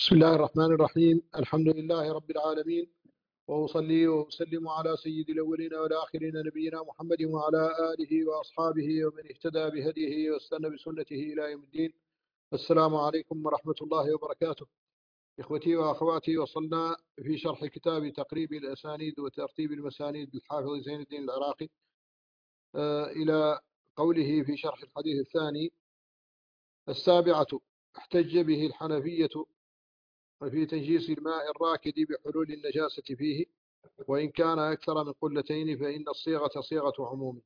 بسم الله الرحمن الرحيم. الحمد لله رب العالمين، وأصلي وأسلم على سيد الأولين والآخرين نبينا محمد وعلى آله وأصحابه ومن اهتدى بهديه واستنى بسنته إلى يوم الدين. السلام عليكم ورحمة الله وبركاته. إخوتي وأخواتي، وصلنا في شرح كتاب تقريب الأسانيد وترتيب المسانيد للحافظ زين الدين العراقي إلى قوله في شرح الحديث الثاني: السابعة: احتج به الحنفية في تنجيس الماء الراكد بحلول النجاسة فيه، وإن كان أكثر من قلتين فإن الصيغة صيغة عموم.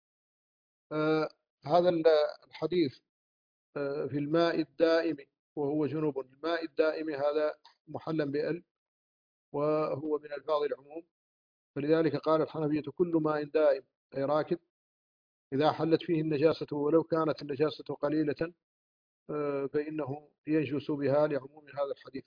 هذا الحديث في الماء الدائم وهو جنوب. الماء الدائم هذا محلا بأل، وهو من ألفاظ العموم، فلذلك قال الحنفية: كل ماء دائم أي راكد إذا حلت فيه النجاسة ولو كانت النجاسة قليلة فإنه ينجس بها لعموم هذا الحديث،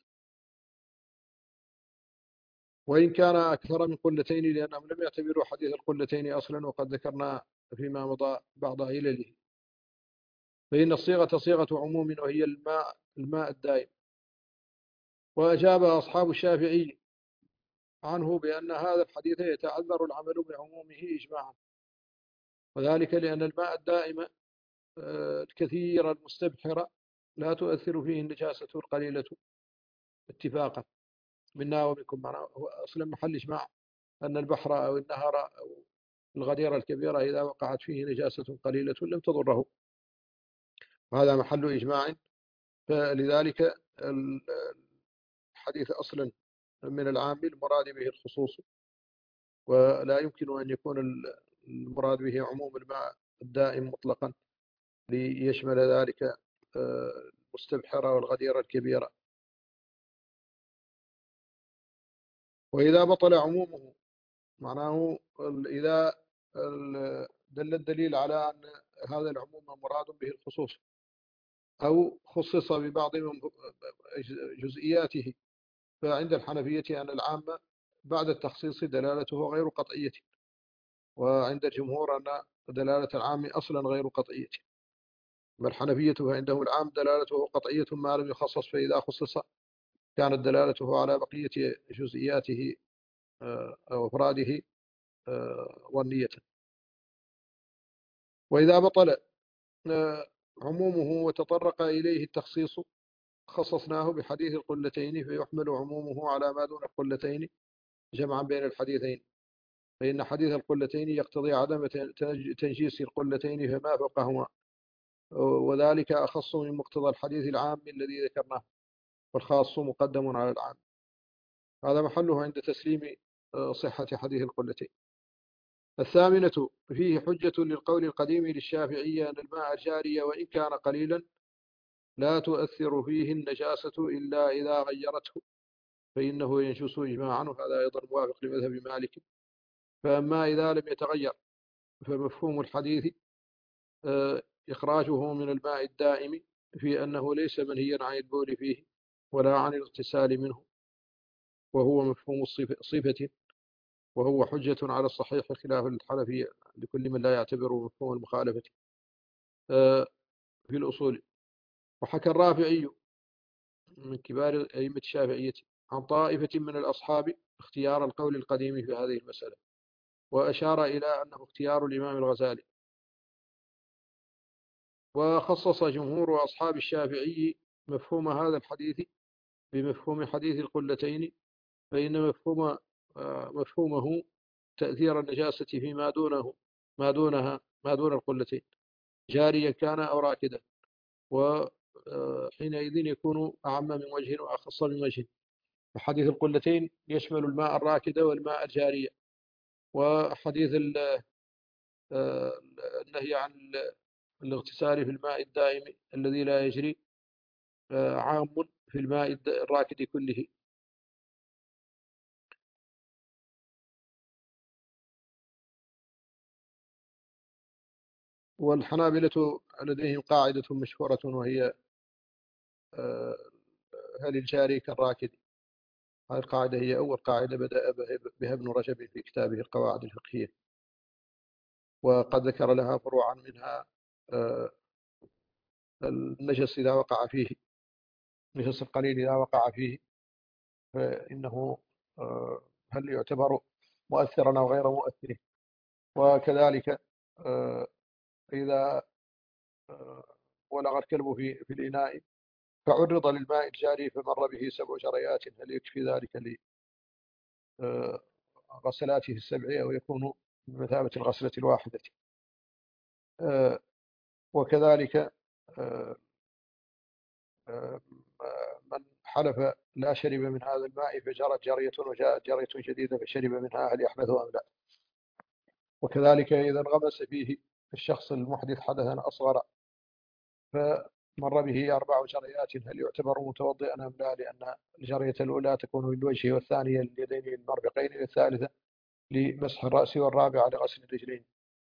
وإن كان أكثر من قلتين، لأنهم لم يعتبروا حديث القلتين أصلا، وقد ذكرنا فيما مضى بعض علله. فإن الصيغة صيغة عموم وهي الماء الدائم. وأجاب أصحاب الشافعي عنه بأن هذا الحديث يتعذر العمل بعمومه إجماعا، وذلك لأن الماء الدائم الكثير المستبحر لا تؤثر فيه النجاسة القليلة اتفاقا منا ومنكم. معنا هو أصلا محل إجماع أن البحر أو النهر أو الغديرة الكبيرة إذا وقعت فيه نجاسة قليلة لم تضره، وهذا محل إجماع. فلذلك الحديث أصلا من العام المراد به الخصوص، ولا يمكن أن يكون المراد به عموم الماء الدائم مطلقا ليشمل ذلك المستبحرة والغديرة الكبيرة. وإذا بطل عمومه، معناه إذا دل الدليل على أن هذا العموم مراد به الخصوص أو خصص ببعض جزئياته، فعند الحنفية أن العام بعد التخصيص دلالته غير قطعية، وعند الجمهور أن دلالة العام أصلا غير قطعية. والحنفية فعندهم العام دلالته قطعية ما لم يخصص، فإذا خصص كانت دلالته على بقية جزئياته أو أفراده ظنية. وإذا بطل عمومه وتطرق إليه التخصيص خصصناه بحديث القلتين، فيحمل عمومه على ما دون القلتين جمعا بين الحديثين، فإن حديث القلتين يقتضي عدم تنجيس القلتين فما فوقهما، وذلك أخص من مقتضى الحديث العام الذي ذكرناه، والخاص مقدم على العام. هذا محله عند تسليم صحة حديث القلتين. الثامنة: فيه حجة للقول القديم للشافعية أن الماء الجاري وإن كان قليلا لا تؤثر فيه النجاسة إلا إذا غيرته فإنه ينجس إجماعا، وهذا أيضا موافق لمذهب مالك. فأما إذا لم يتغير فمفهوم الحديث إخراجه من الماء الدائم في أنه ليس منهيا عن البول فيه ولا عن الاغتسال منه، وهو مفهوم صفة، وهو حجة على الصحيح خلاف الحنفية لكل من لا يعتبر مفهوم المخالفة في الأصول. وحكى الرافعي من كبار أئمة الشافعية عن طائفة من الأصحاب اختيار القول القديم في هذه المسألة، وأشار إلى أنه اختيار الإمام الغزالي. وخصص جمهور أصحاب الشافعي مفهوم هذا الحديث بمفهوم حديث القلتين، فإن مفهومه تأثير النجاسة فيما دونه ما دون القلتين، جاريا كان أو راكدا، وحينئذ يكون أعم من وجه وأخص من وجه. حديث القلتين يشمل الماء الراكد والماء الجاري، وحديث النهي عن الاغتسال في الماء الدائم الذي لا يجري عام في الماء الراكد كله. والحنابلة لديهم قاعدة مشهورة، وهي هل الجاري كالراكد. هذه القاعدة هي أول قاعدة بدأ بها ابن رجب في كتابه القواعد الفقهية، وقد ذكر لها فروعا منها النجس إذا وقع فيه، النجس القليل إذا وقع فيه فإنه هل يعتبر مؤثرا أو غير مؤثر. وكذلك إذا ولغ الكلب في الإناء فعرض للماء الجاري فمر به 7 جريات، هل يكفي ذلك لغسلاته السبع أو يكون بمثابة الغسلة الواحدة؟ وكذلك من حلف لا شرب من هذا الماء فجرت جرية وجاءت جرية جديدة فشرب منها، هل يحدث أم لا؟ وكذلك إذا انغمس فيه الشخص المحدث حدثا أصغر فمر به 4 جريات، هل يعتبر متوضئا أم لا؟ لأن الجرية الأولى تكون للوجه، والثانية لليدين للمرفقين، والثالثة لمسح الرأس، والرابعة لغسل الرجلين.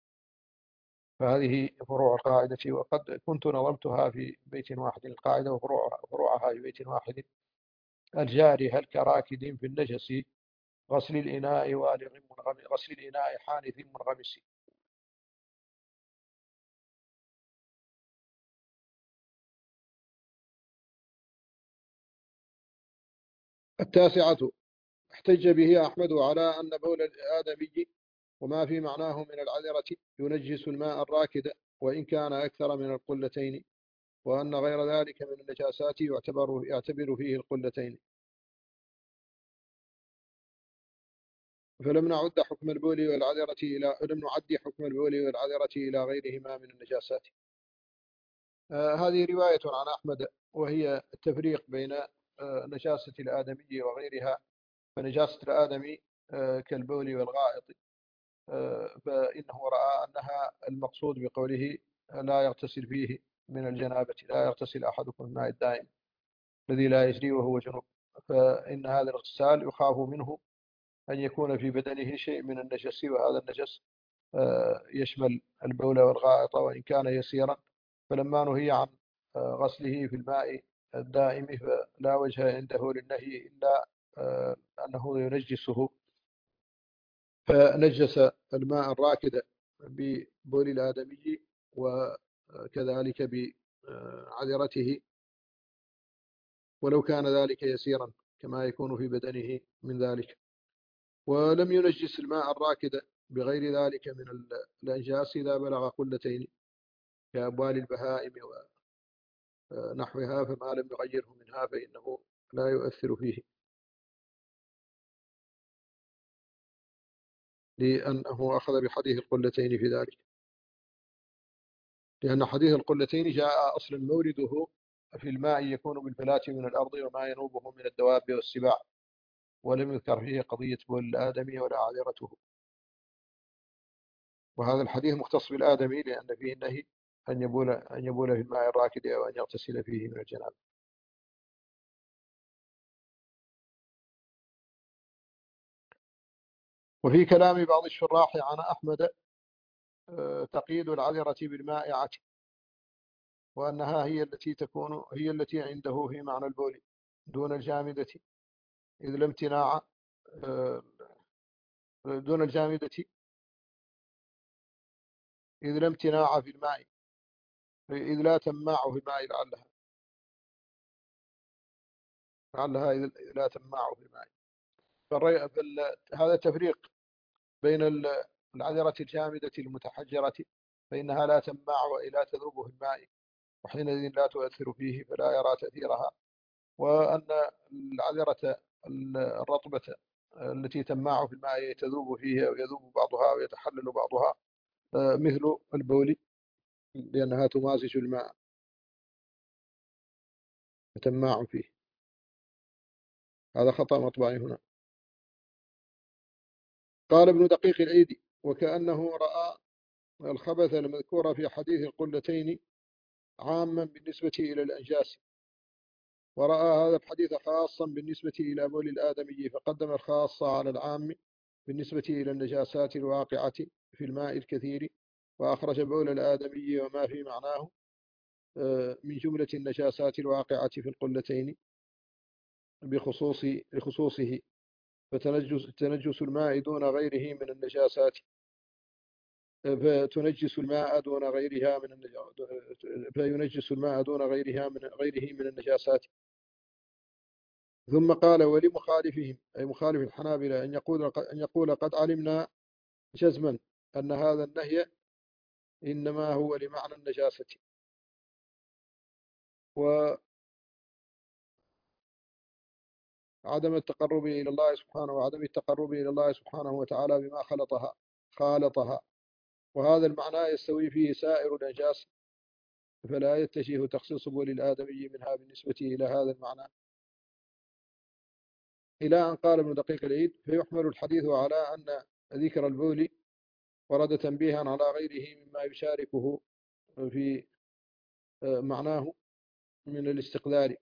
فهذه فروع القاعدة، وقد كنت نظمتها في بيت واحد، القاعدة وفروعها في بيت واحد. الجاري هل كراكد في النجس غسل الإناء والغ منغمس، غسل الإناء حانث منغمس. التاسعة احتج به أحمد على أن بول الآدمي وما في معناه من العذرة ينجس الماء الراكد وإن كان أكثر من القلتين، وأن غير ذلك من النجاسات يعتبر فيه القلتين. فلم نعد حكم البول والعذرة إلى غيرهما من النجاسات. هذه رواية عن أحمد، وهي التفريق بين نجاسة الآدمي وغيرها. فنجاسة الآدمي كالبول والغائط، فإنه رأى أنها المقصود بقوله لا يغتسل فيه من الجنابة، لا يغتسل أحدكم الماء الدائم الذي لا يجري وهو جنوب، فإن هذا الاغتسال يخاف منه أن يكون في بدنه شيء من النجس، وهذا النجس يشمل البول والغائط وإن كان يسيرا. فلما نهي عن غسله في الماء الدائم فلا وجه عنده للنهي إلا أنه ينجسه، فنجس الماء الراكد ببول الآدمي وكذلك بعذرته ولو كان ذلك يسيرا كما يكون في بدنه من ذلك. ولم ينجس الماء الراكد بغير ذلك من الأنجاس إذا بلغ قلتين كأبوال البهائم ونحوها، فما لم يغيره منها فإنه لا يؤثر فيه، لأنه أخذ بحديث القلتين في ذلك، لأن حديث القلتين جاء أصلا مورده في الماء يكون بالفلاة من الأرض وما ينوبه من الدواب والسباع، ولم يذكر فيه قضية بول الآدمي ولا عذرته. وهذا الحديث مختص بالآدمي لأن فيه النهي أن يبول في الماء الراكد أو أن يغتسل فيه من الجنابة. وفي كلام بعض الشراح عن أحمد تقييد العذرة بالمائعة، وأنها هي التي عنده في معنى البول دون الجامدة، إذ لا امتناع دون الجامدة إذ لا امتناع في الماء، إذ لا تماع في الماء، لعلها إذ لا تماع في الماء. هذا تفريق بين العذرة الجامدة المتحجرة فإنها لا تماع وإلا تذوب في الماء وحينئذ لا تؤثر فيه فلا يرى تأثيرها، وأن العذرة الرطبة التي تماع في الماء تذوب فيه أو يذوب بعضها ويتحلل بعضها مثل البول، لأنها تمازج الماء وتماع فيه. هذا خطأ مطبعي هنا. قال ابن دقيق العيد: وكأنه رأى الخبث المذكور في حديث القلتين عاما بالنسبة إلى الأنجاس، ورأى هذا الحديث خاصا بالنسبة إلى بول الآدمي، فقدم الخاص على العام بالنسبة إلى النجاسات الواقعة في الماء الكثير، وأخرج بول الآدمي وما في معناه من جملة النجاسات الواقعة في القلتين بخصوصه، فتنجس الماء دون غيره من النجاسات، فينجس الماء دون غيره من النجاسات، ثم قال ولمخالفهم أي مخالف الحنابلة أن يقول قد علمنا جزما أن هذا النهي إنما هو لمعنى النجاسة، وعدم التقرب إلى الله سبحانه وعدم التقرب إلى الله سبحانه وتعالى بما خالطها، وهذا المعنى يستوي فيه سائر النجاسة، فلا يتجه تخصيص بول الآدمي منها بالنسبة إلى هذا المعنى. إلى أن قال ابن دقيق العيد فيحمل الحديث على أن ذكر البول ورد تنبيها على غيره مما يشاركه في معناه من الاستقلال،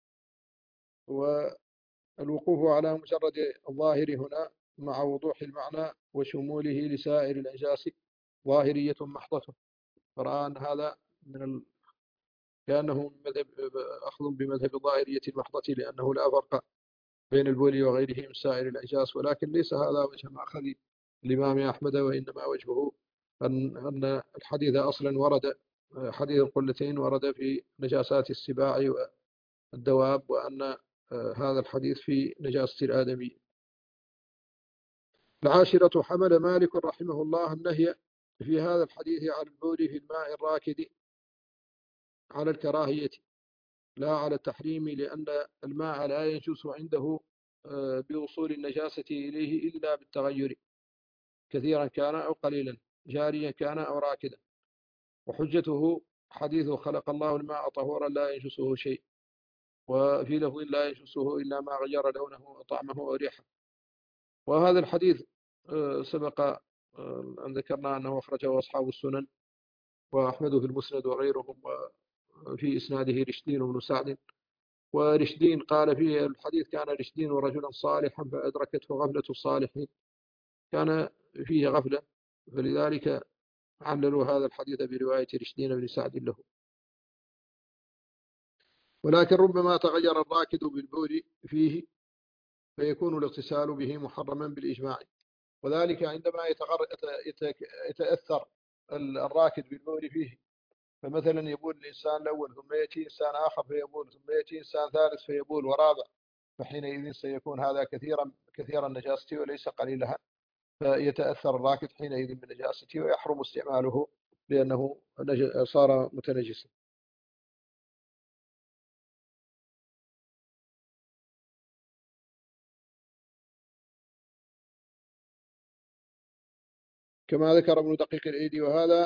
والوقوف على مجرد الظاهر هنا مع وضوح المعنى وشموله لسائر الأنجاس ظاهرية محضة، فرأى أن هذا كأنه من مذهب أخذ بمذهب الظاهرية المحضة، لأنه لا فرق بين البول وغيره من سائر الأنجاس، ولكن ليس هذا وجه مأخذ الإمام أحمد، وإنما وجهه أن الحديث أصلا ورد، حديث القلتين ورد في نجاسات السباع والدواب، وأن هذا الحديث في نجاسة الآدمي. العاشرة حمل مالك رحمه الله النهي في هذا الحديث على البول في الماء الراكد على الكراهية لا على التحريم، لأن الماء لا ينجس عنده بوصول النجاسة إليه إلا بالتغير، كثيرا كان أو قليلا، جاريا كان أو راكدا. وحجته حديث خلق الله الماء طهورا لا ينجسه شيء، وفي لفظ لا ينجسه إلا ما غير لونه وطعمه وريحه. وهذا الحديث سبق أن ذكرنا أنه أخرجه أصحاب السنن وأحمد في المسند وغيرهم، وفي إسناده رشدين بن سعد. ورشدين قال فيه الحديث كان رشدين رجلا صالحا فأدركته غفلة الصالحين، كان فيه غفلة، فلذلك عللوا هذا الحديث برواية رشدين بن سعد له. ولكن ربما تغير الراكد بالبول فيه فيكون الاغتسال به محرما بالإجماع، وذلك عندما يتأثر الراكد بالبول فيه، فمثلا يبول الإنسان الأول ثم يأتي إنسان آخر فيبول ثم يأتي إنسان ثالث فيبول ورابع، فحينئذ سيكون هذا كثير النجاسة وليس قليلها، فيتأثر الراكد حينئذ بالنجاسة ويحرم استعماله لأنه صار متنجسا. كما ذكر ابن دقيق العيد، وهذا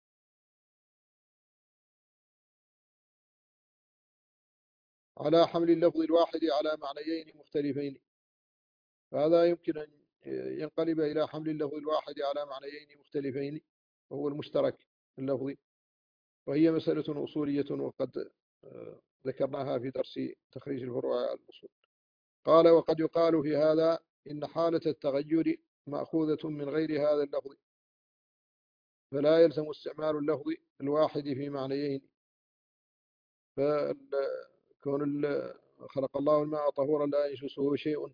على حمل اللفظ الواحد على معنيين مختلفين، فهذا يمكن أن ينقلب إلى حمل اللفظ الواحد على معنيين مختلفين، وهو المشترك اللفظي، وهي مسألة أصولية وقد ذكرناها في درس تخريج الفروع على الأصول. قال وقد يقال في هذا إن حالة التغير مأخوذة من غير هذا اللفظ، فلا يلزم استعمال اللفظ الواحد في معنيين، فكون خلق الله الماء طهورا لا ينجسه شيء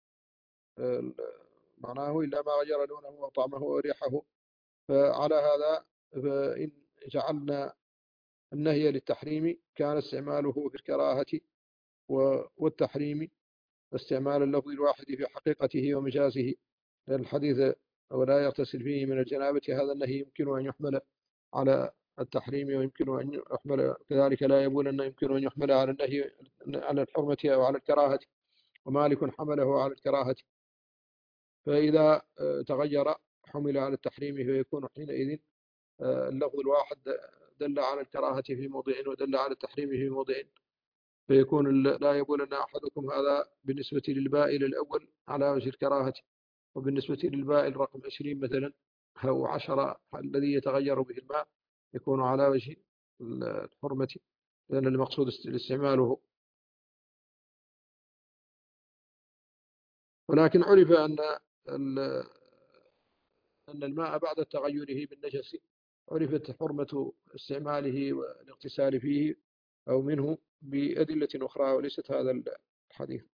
معناه إلا ما غير لونه وطعمه وريحه، فعلى هذا فإن جعلنا النهي للتحريم كان استعماله في الكراهة والتحريم استعمال اللفظ الواحد في حقيقته ومجازه، لأن الحديث ولا يغتسل فيه من الجنابة هذا النهي يمكن أن يحمل على التحريم، ويمكن أن يحمل كذلك لا يبون أنه يمكن أن يحمل على النهي على الحرمة أو على الكراهة، ومالك حمله على الكراهة، فإذا تغير حمل على التحريم فيكون حينئذ اللفظ الواحد دل على الكراهة في موضع ودل على التحريم في موضع، فيكون لا يبولن أحدكم هذا بالنسبة للبائل الأول على وجه الكراهة، وبالنسبة للبائل رقم 20 مثلا أو 10 الذي يتغير به الماء يكون على وجه الحرمة، لأن المقصود استعماله. ولكن عرف أن الماء بعد تغيره بالنجس عرفت حرمة استعماله والاغتسال فيه أو منه بأدلة أخرى وليست هذا الحديث.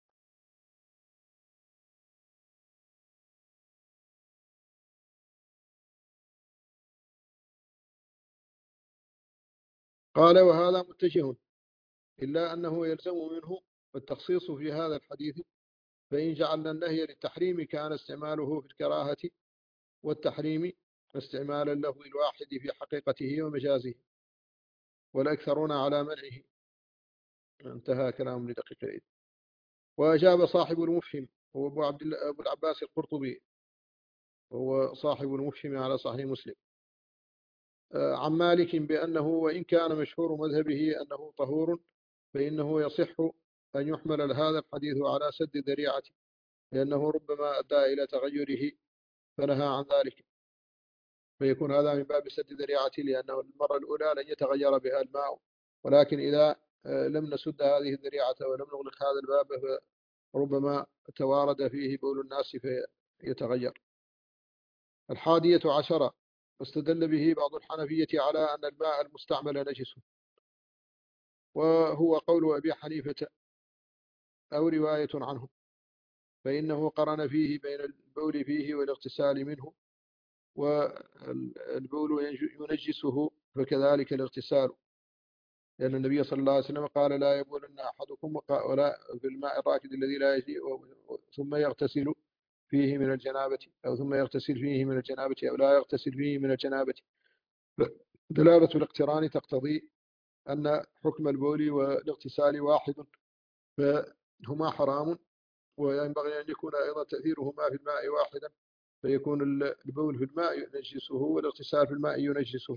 قال وهذا متجه، إلا أنه يلزم منه والتخصيص في هذا الحديث، فإن جعلنا النهي للتحريم كان استعماله في الكراهة والتحريم استعمالا له الواحد في حقيقته ومجازه، والأكثرون على منعه. انتهى كلام لدقيق العيد. وأجاب صاحب المفهم هو أبو العباس القرطبي، وهو صاحب المفهم على صحيح مسلم، عن مالك بأنه وإن كان مشهور مذهبه أنه طهور، فإنه يصح أن يحمل هذا الحديث على سد ذريعة، لأنه ربما أدى إلى تغيره فنهى عن ذلك، فيكون هذا من باب سد ذريعة، لأنه المرة الأولى لن يتغير بها الماء، ولكن إذا لم نسد هذه الذريعة ولم نغلق هذا الباب فربما توارد فيه بول الناس فيتغير. 11 واستدل به بعض الحنفية على أن الماء المستعمل نجس، وهو قول أبي حنيفة أو رواية عنه، فإنه قرن فيه بين البول فيه والاغتسال منه، والبول ينجسه فكذلك الاغتسال، لأن النبي صلى الله عليه وسلم قال لا يبولن أحدكم ولا في الماء الراكد الذي لا يجري ثم يغتسل فيه من الجنابة، أو ثم يغتسل فيه من الجنابة، أو لا يغتسل فيه من الجنابة. دلالة الاقتران تقتضي أن حكم البول والاغتسال واحد، فهما حرام، وينبغي أن يكون أيضا تأثيرهما في الماء واحدا، فيكون البول في الماء ينجسه والاغتسال في الماء ينجسه.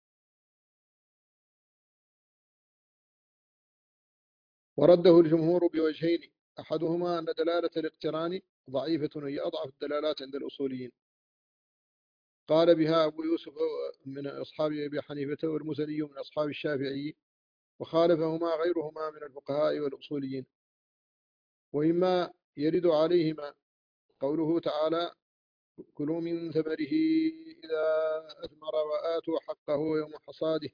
ورده الجمهور بوجهين، أحدهما أن دلالة الاقتران ضعيفة، هي أضعف الدلالات عند الأصوليين، قال بها أبو يوسف من أصحاب أبي حنيفة، والمزني من أصحاب الشافعي، وخالفهما غيرهما من الفقهاء والأصوليين. وإما يرد عليهما قوله تعالى كلوا من ثمره إذا أثمر وآتوا حقه يوم حصاده،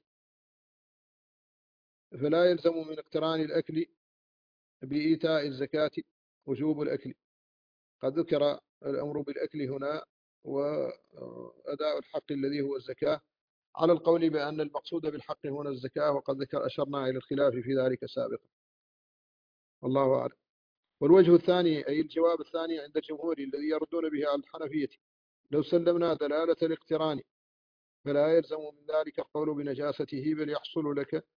فلا يلزم من اقتران الأكل بإيتاء الزكاة وجوب الأكل. قد ذكر الأمر بالأكل هنا وأداء الحق الذي هو الزكاة، على القول بأن المقصود بالحق هنا الزكاة، وقد أشرنا إلى الخلاف في ذلك سابقا، والله أعلم. والوجه الثاني أي الجواب الثاني عند الجمهور الذي يردون به على الحنفية، لو سلمنا دلالة الاقتران فلا يلزم من ذلك القول بنجاسته، بل يحصل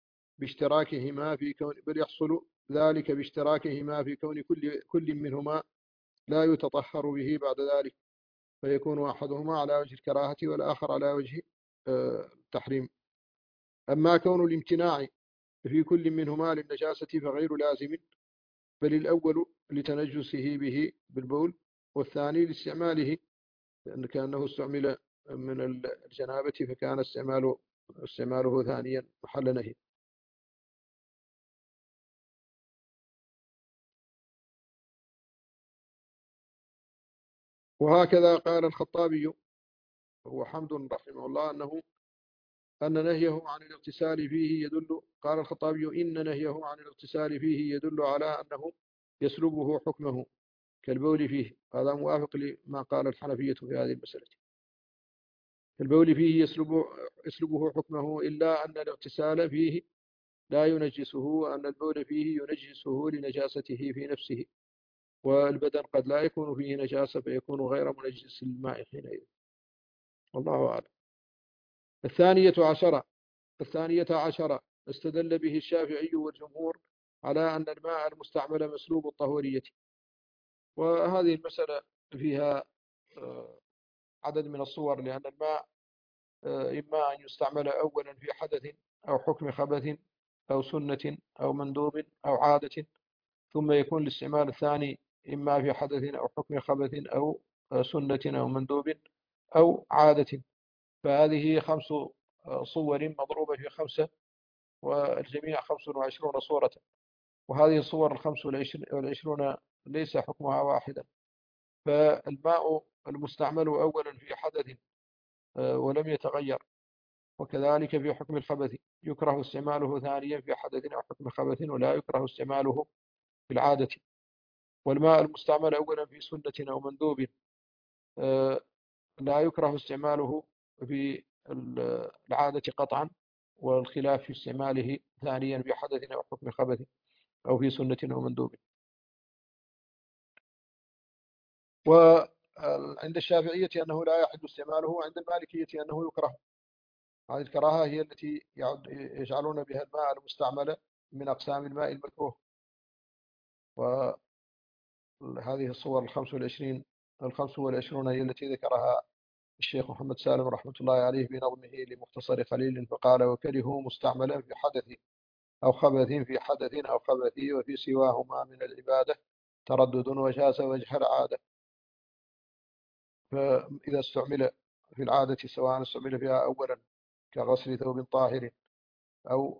ذلك باشتراكهما في كون كل منهما لا يتطهر به بعد ذلك، فيكون أحدهما على وجه الكراهة والآخر على وجه التحريم. أما كون الامتناع في كل منهما للنجاسة فغير لازم، بل الأول لتنجسه به بالبول، والثاني لاستعماله، لأن كأنه استعمل من الجنابة فكان استعماله ثانيا محل نهي. وهكذا قال الخطابي هو حمد رحمه الله أن نهيه عن الاغتسال فيه يدل، قال الخطابي إن نهيه عن الاغتسال فيه يدل على أنه يسلبه حكمه كالبول فيه. هذا موافق لما قال الحنفية في هذه المسألة، البول فيه يسلبه حكمه، إلا أن الاغتسال فيه لا ينجسه، وأن البول فيه ينجسه لنجاسته في نفسه، والبدن قد لا يكون فيه نجاسة فيكون غير منجس للماء حينئذ، والله أعلم. الثانية عشرة استدل به الشافعي والجمهور على أن الماء المستعمل مسلوب الطهورية، وهذه المسألة فيها عدد من الصور، لأن الماء إما أن يستعمل أولا في حدث أو حكم خبث أو سنة أو مندوب أو عادة، ثم يكون الاستعمال الثاني إما في حدث أو حكم خبث أو سنة أو مندوب أو عادة. فهذه 5 صور مضروبة في 5، والجميع 25 صورة، وهذه الصور 25 ليس حكمها واحدا. فالماء المستعمل أولا في حدث ولم يتغير، وكذلك في حكم الخبث يكره استعماله ثانيا في حدث أو حكم خبث، ولا يكره استعماله في العادة. والماء المستعمل أولا في سنة أو مندوب لا يكره استعماله في العادة قطعا، والخلاف في استعماله ثانيا في حدث أو حكم خبث. أو في سنة أو مندوب. وعند الشافعية أنه لا يحل استعماله، وعند المالكية أنه يكره. هذه الكراهة هي التي يجعلون بها الماء المستعمل من أقسام الماء المكروه. وهذه الصور الخمس والعشرون هي التي ذكرها الشيخ محمد سالم رحمة الله عليه بنظمه لمختصر خليل، فقال: وكرهوا مستعملا في حدث أو خبث، في حدث أو خبث وفي سواهما من العبادة تردد، وجاز وجه العادة. فإذا استعمل في العادة سواء استعمل فيها أولا كغسل ثوب طاهر أو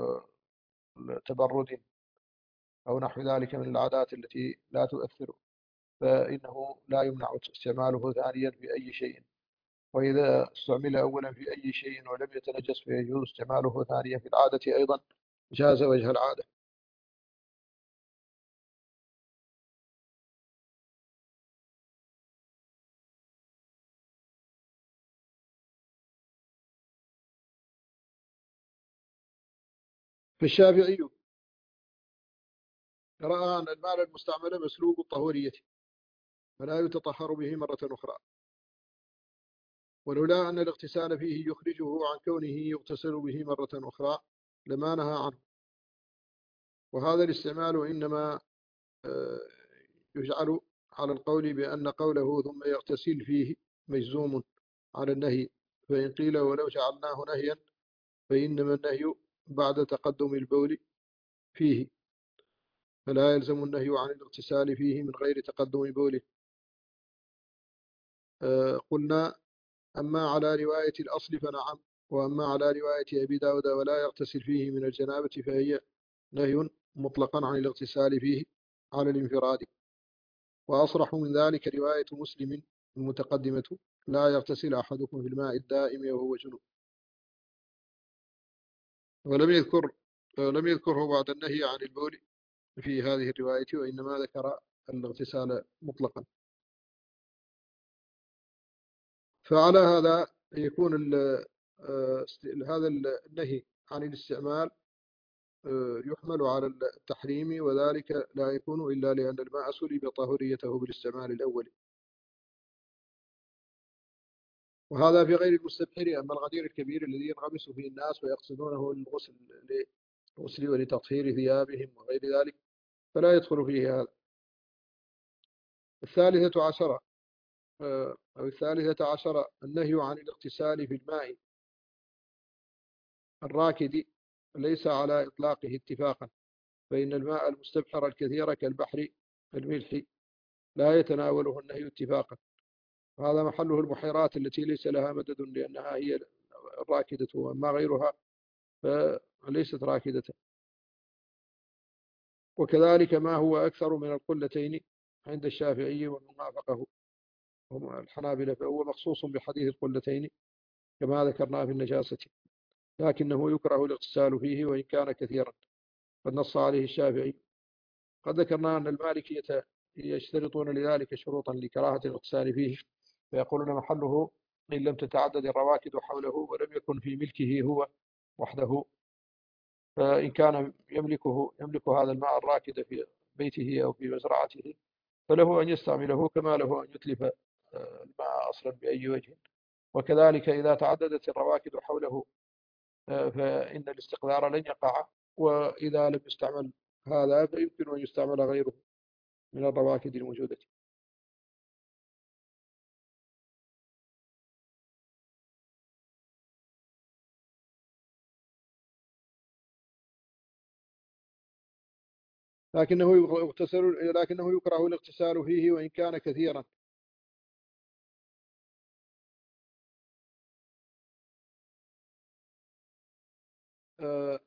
تبرد أو نحو ذلك من العادات التي لا تؤثر، فإنه لا يمنع استعماله ثانيا في أي شيء. وإذا استعمل أولا في أي شيء ولم يتنجس فيجوز استعماله ثانيا في العادة أيضا، جاز وجه العادة. فالشافعي رأى أن المال المستعمل مسلوب الطهورية فلا يتطهر به مرة أخرى، ولولا أن الاغتسال فيه يخرجه عن كونه يغتسل به مرة أخرى لما نهى عنه. وهذا الاستعمال إنما يجعل على القول بأن قوله ثم يغتسل فيه مجزوم على النهي، فإن قيل ولو جعلناه نهيا فإنما النهي بعد تقدم البول فيه، فلا يلزم النهي عن الاغتسال فيه من غير تقدم بوله. قلنا: أما على رواية الأصل فنعم، وأما على رواية أبي داود ولا يغتسل فيه من الجنابة فهي نهي مطلقا عن الاغتسال فيه على الانفراد. وأصرح من ذلك رواية مسلم المتقدمة: لا يغتسل أحدكم في الماء الدائم وهو جنوب. لم يذكره بعد النهي عن البول في هذه الرواية، وإنما ذكر الاغتسال مطلقا. فعلى هذا يكون هذا النهي عن الاستعمال يحمل على التحريم، وذلك لا يكون إلا لأن الماء سلب طهوريته بالاستعمال الأول. وهذا في غير المستبحر. أما الغدير الكبير الذي ينغمس فيه الناس ويقصدونه للغسل ولتطهير ثيابهم وغير ذلك فلا يدخل فيه هذا. الثالثة عشرة النهي عن الاغتسال في الماء الراكد ليس على إطلاقه اتفاقا، فإن الماء المستبحر الكثير كالبحر الملح لا يتناوله النهي اتفاقا، وهذا محله البحيرات التي ليس لها مدد لأنها هي الراكدة، وأما غيرها فليست راكدة. وكذلك ما هو أكثر من القلتين عند الشافعي ومن وافقه هم الحنابلة فهو مخصوص بحديث القلتين كما ذكرنا في النجاسة، لكنه يكره الاغتسال فيه وإن كان كثيرا، قد نص عليه الشافعي. قد ذكرنا أن المالكية يشترطون لذلك شروطا لكراهة الاغتسال فيه، فيقولون محله إن لم تتعدد الرواكد حوله ولم يكن في ملكه هو وحده، فإن كان يملك هذا الماء الراكد في بيته أو في مزرعته فله أن يستعمله كما له أن يتلف الماء أصلا بأي وجه. وكذلك إذا تعددت الرواكد حوله فإن الاستقذار لن يقع، وإذا لم يستعمل هذا فيمكن أن يستعمل غيره من الرواكد الموجودة. لكنه يكره الاغتسال فيه وإن كان كثيرا. آه،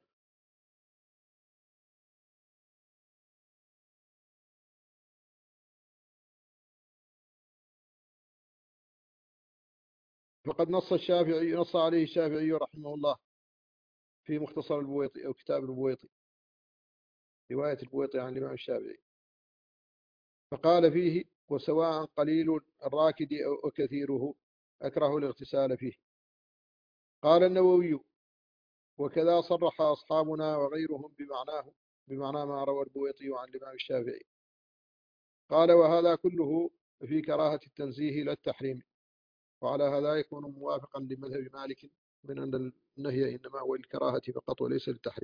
فقد نص عليه الشافعي رحمه الله في مختصر البويطي أو كتاب البويطي، رواية البويطي عن الإمام الشافعي، فقال فيه: وسواء قليل الراكد أو كثيره أكره الاغتسال فيه. قال النووي: وكذا صرح أصحابنا وغيرهم بمعناه، بمعنى ما روى البويطي عن الإمام الشافعي. قال وهذا كله في كراهة التنزيه لا التحريم، وعلى هذا يكون موافقا لمذهب مالك من أن النهي إنما هو للكراهة فقط وليس للتحريم.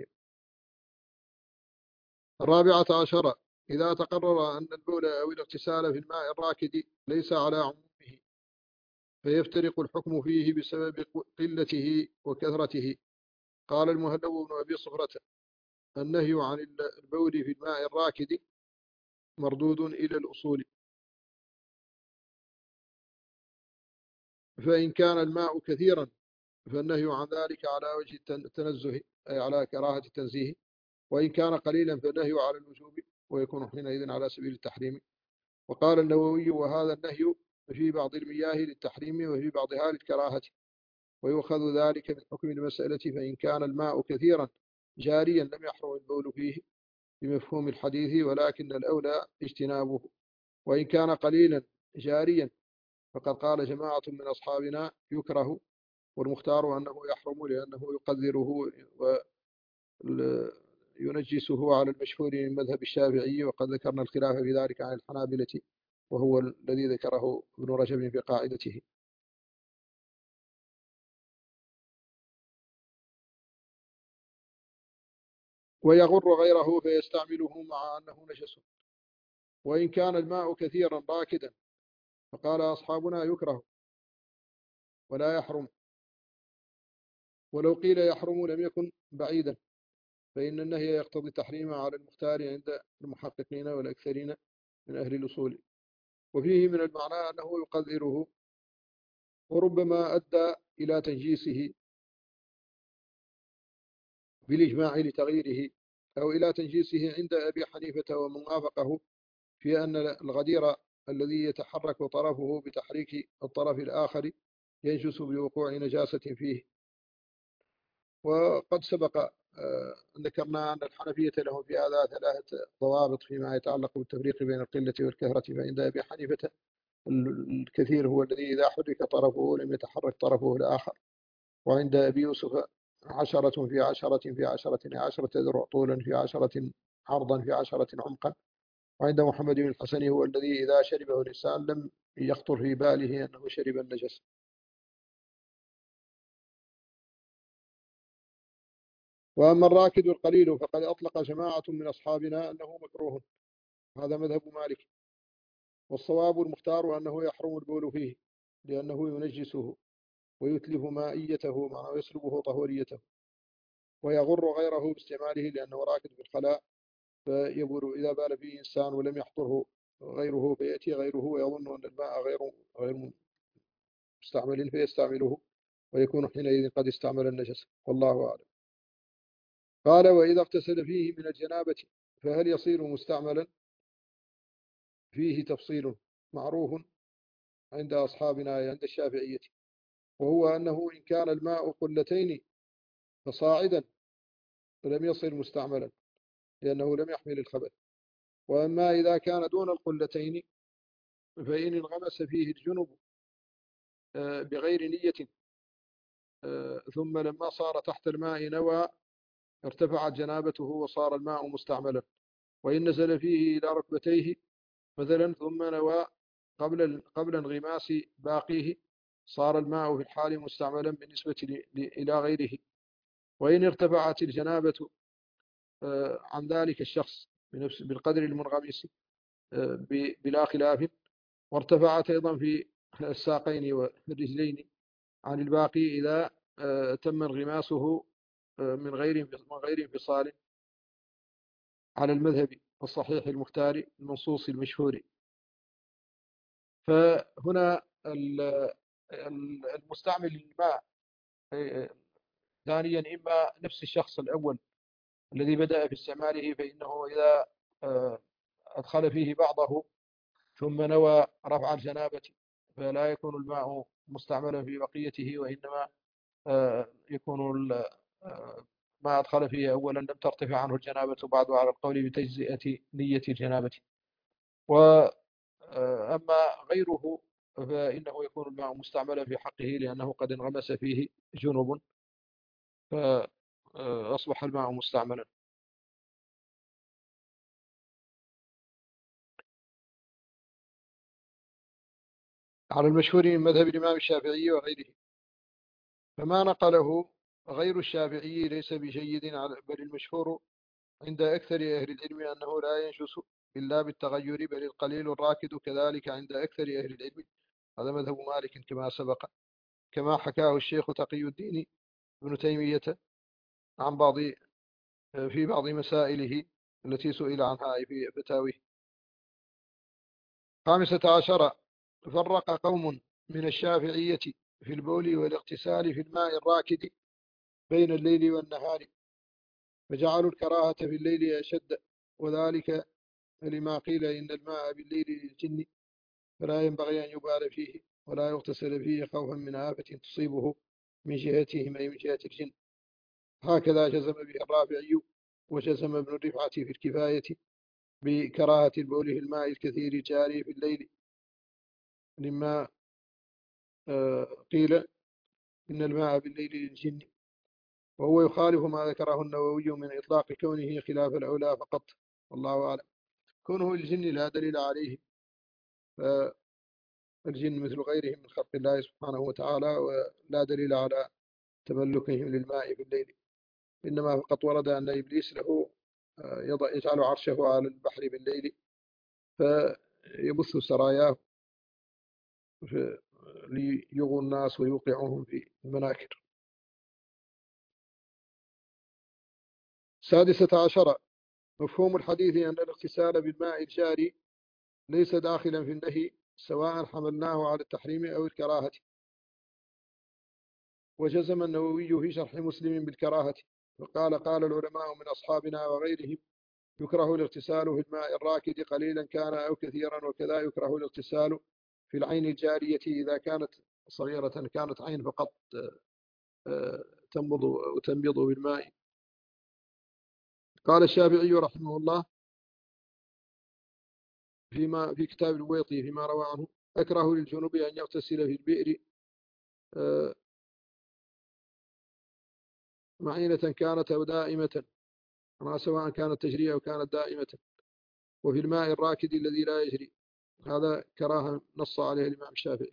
14 إذا تقرر أن البول أو الاغتسال في الماء الراكد ليس على عمومه فيفترق الحكم فيه بسبب قلته وكثرته. قال المهلب بن أبي صفرة النهي عن البول في الماء الراكد مردود إلى الأصول، فإن كان الماء كثيرا فالنهي عن ذلك على وجه التنزه أي على كراهة التنزيه، وإن كان قليلا فالنهي على الوجوب ويكون حينئذ على سبيل التحريم. وقال النووي وهذا النهي في بعض المياه للتحريم وفي بعضها للكراهة، ويؤخذ ذلك من حكم المسألة، فإن كان الماء كثيرا جاريا لم يحرم البول فيه بمفهوم الحديث، ولكن الأولى اجتنابه، وإن كان قليلا جاريا فقد قال جماعة من أصحابنا يكره، والمختار أنه يحرم لأنه يقدره وينجسه على المشهور من مذهب الشافعي، وقد ذكرنا الخلاف في ذلك عن الحنابلة وهو الذي ذكره ابن رجب في قاعدته. ويغر غيره فيستعمله مع أنه نجس، وإن كان الماء كثيرا راكدا فقال أصحابنا يكره ولا يحرم، ولو قيل يحرم لم يكن بعيدا، فإن النهي يقتضي التحريم على المختار عند المحققين والأكثرين من أهل الأصول. وفيه من المعنى أنه يقدره وربما أدى إلى تنجيسه بالإجماع لتغييره، أو إلى تنجيسه عند أبي حنيفة ومن وافقه في أن الغدير الذي يتحرك طرفه بتحريك الطرف الآخر ينجس بوقوع نجاسة فيه. وقد سبق ذكرنا أن الحنفية لهم في هذا 3 ضوابط فيما يتعلق بالتفريق بين القلة والكثرة. فعند أبي حنيفة الكثير هو الذي إذا حرك طرفه لم يتحرك طرفه الآخر، وعند أبي يوسف 10 في 10 في 10 10 ذرع طولا في 10 عرضا في 10 عمقا، وعند محمد بن الحسن هو الذي إذا شربه الإنسان لم يخطر في باله أنه شرب النجس. وأما الراكد القليل فقد أطلق جماعة من أصحابنا أنه مكروه، هذا مذهب مالك، والصواب المختار أنه يحرم البول فيه لأنه ينجسه ويتلف مائيته معناه ويسلبه طهوريته، ويغر غيره باستعماله لأنه راكد في الخلاء فيبول إذا بال فيه إنسان ولم يحضره غيره فيأتي غيره ويظن أن الماء غير مستعمل فيستعمله ويكون حينئذ قد استعمل النجس، والله أعلم. قال وإذا اغتسل فيه من الجنابة فهل يصير مستعملا؟ فيه تفصيل معروف عند أصحابنا عند الشافعية، وهو أنه إن كان الماء قلتين فصاعدا فلم يصير مستعملا لأنه لم يحمل الخبث، وأما إذا كان دون القلتين فإن انغمس فيه الجنب بغير نية ثم لما صار تحت الماء نوى ارتفعت جنابته وصار الماء مستعملا، وإن نزل فيه إلى ركبتيه مثلا ثم نوى قبل انغماس باقيه صار الماء في الحال مستعملا بالنسبة إلى غيره. وإن ارتفعت الجنابة عن ذلك الشخص بالقدر المنغمس بلا خلاف، وارتفعت أيضا في الساقين والرجلين عن الباقي إذا تم انغماسه من غير انفصال على المذهب الصحيح المختار المنصوص المشهور. فهنا المستعمل للماء ثانيا إما نفس الشخص الأول الذي بدأ في استعماله، فإنه إذا أدخل فيه بعضه ثم نوى رفع الجنابة فلا يكون الماء مستعملا في بقيته، وإنما يكون ما أدخل فيه أولا لم ترتفع عنه الجنابة بعد على القول بتجزئة نية الجنابة. وأما غيره فإنه يكون الماء مستعملا في حقه لأنه قد انغمس فيه جنب فأصبح الماء مستعملا. على المشهور من مذهب الإمام الشافعي وغيره. فما نقله غير الشافعي ليس بجيد، بل المشهور عند أكثر أهل العلم أنه لا ينجس إلا بالتغير، بل القليل الراكد كذلك عند أكثر أهل العلم. هذا مذهب مالك كما سبق، كما حكاه الشيخ تقي الدين ابن تيمية عن في بعض مسائله التي سئل عنها في فتاويه. 15. فرق قوم من الشافعية في البول والاغتسال في الماء الراكد بين الليل والنهار، فجعلوا الكراهة في الليل أشد، وذلك لما قيل إن الماء بالليل للجن، فلا ينبغي أن يبال فيه ولا يغتسل فيه خوفا من آفة تصيبه من جهتهم أي من جهة الجن. هكذا جزم به الرافعي، وجزم ابن الرفعة في الكفاية بكراهة البول في الماء الكثير الجاري في الليل، لما قيل إن الماء بالليل للجن، وهو يخالف ما ذكره النووي من إطلاق كونه خلاف الأولى فقط، والله أعلم. كونه الجن لا دليل عليه، فالجن مثل غيرهم من خلق الله سبحانه وتعالى، ولا دليل على تملكهم للماء بالليل، إنما فقط ورد أن إبليس له يجعل عرشه على البحر بالليل فيبث سراياه ليغوا الناس ويوقعوهم في المناكر. 16. مفهوم الحديث أن الاغتسال بالماء الجاري ليس داخلا في النهي، سواء حملناه على التحريم أو الكراهة. وجزم النووي في شرح مسلم بالكراهة، وقال قال العلماء من أصحابنا وغيرهم يكره الاغتسال في الماء الراكد قليلا كان أو كثيرا، وكذا يكره الاغتسال في العين الجارية إذا كانت صغيرة، كانت عين فقط تنبض وتنبض بالماء. قال الشافعي رحمه الله في كتاب الويطي فيما روى عنه: أكره للجنوب أن يغتسل في البئر معينة كانت أو دائمة، سواء كانت تجري أو كانت دائمة، وفي الماء الراكد الذي لا يجري. هذا كراهة نص عليه الإمام الشافعي.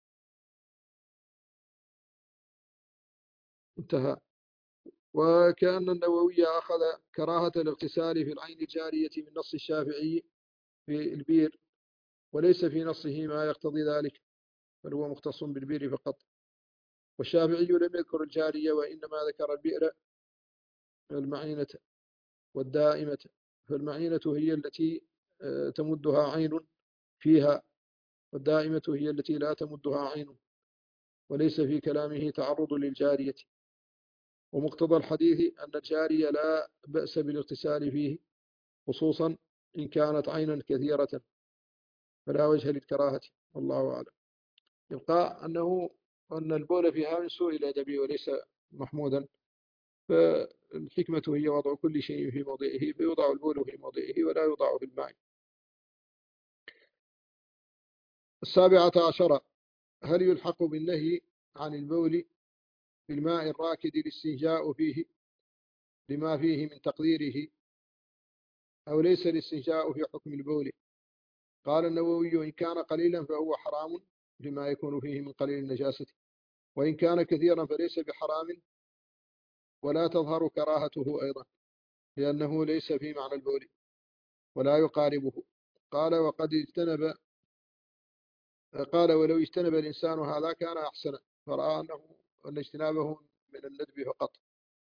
انتهى. وكأن النووي أخذ كراهة الاغتسال في العين الجارية من نص الشافعي في البير، وليس في نصه ما يقتضي ذلك، بل هو مختص بالبير فقط. والشافعي لم يذكر الجارية، وإنما ذكر البئر المعينة والدائمة. فالمعينة هي التي تمدها عين فيها، والدائمة هي التي لا تمدها عين، وليس في كلامه تعرض للجارية. ومقتضى الحديث أن الجارية لا بأس بالاغتسال فيه، خصوصا إن كانت عينا كثيرة، فلا وجه للكراهة، والله أعلم. يبقى أن البول فيها من سوء الأدب وليس محمودا، فالحكمة هي وضع كل شيء في موضعه، فيوضع البول في موضعه ولا يوضع في الماء. 17. هل يلحق بالنهي عن البول في الماء الراكد الاستنجاء فيه لما فيه من تقديره، أو ليس الاستنجاء في حكم البول؟ قال النووي: إن كان قليلا فهو حرام لما يكون فيه من قليل النجاسة، وإن كان كثيرا فليس بحرام ولا تظهر كراهته أيضا، لأنه ليس في معنى البول ولا يقاربه. قال ولو اجتنب الإنسان هذا كان أحسن، فرأى أن اجتنابه من الندب فقط.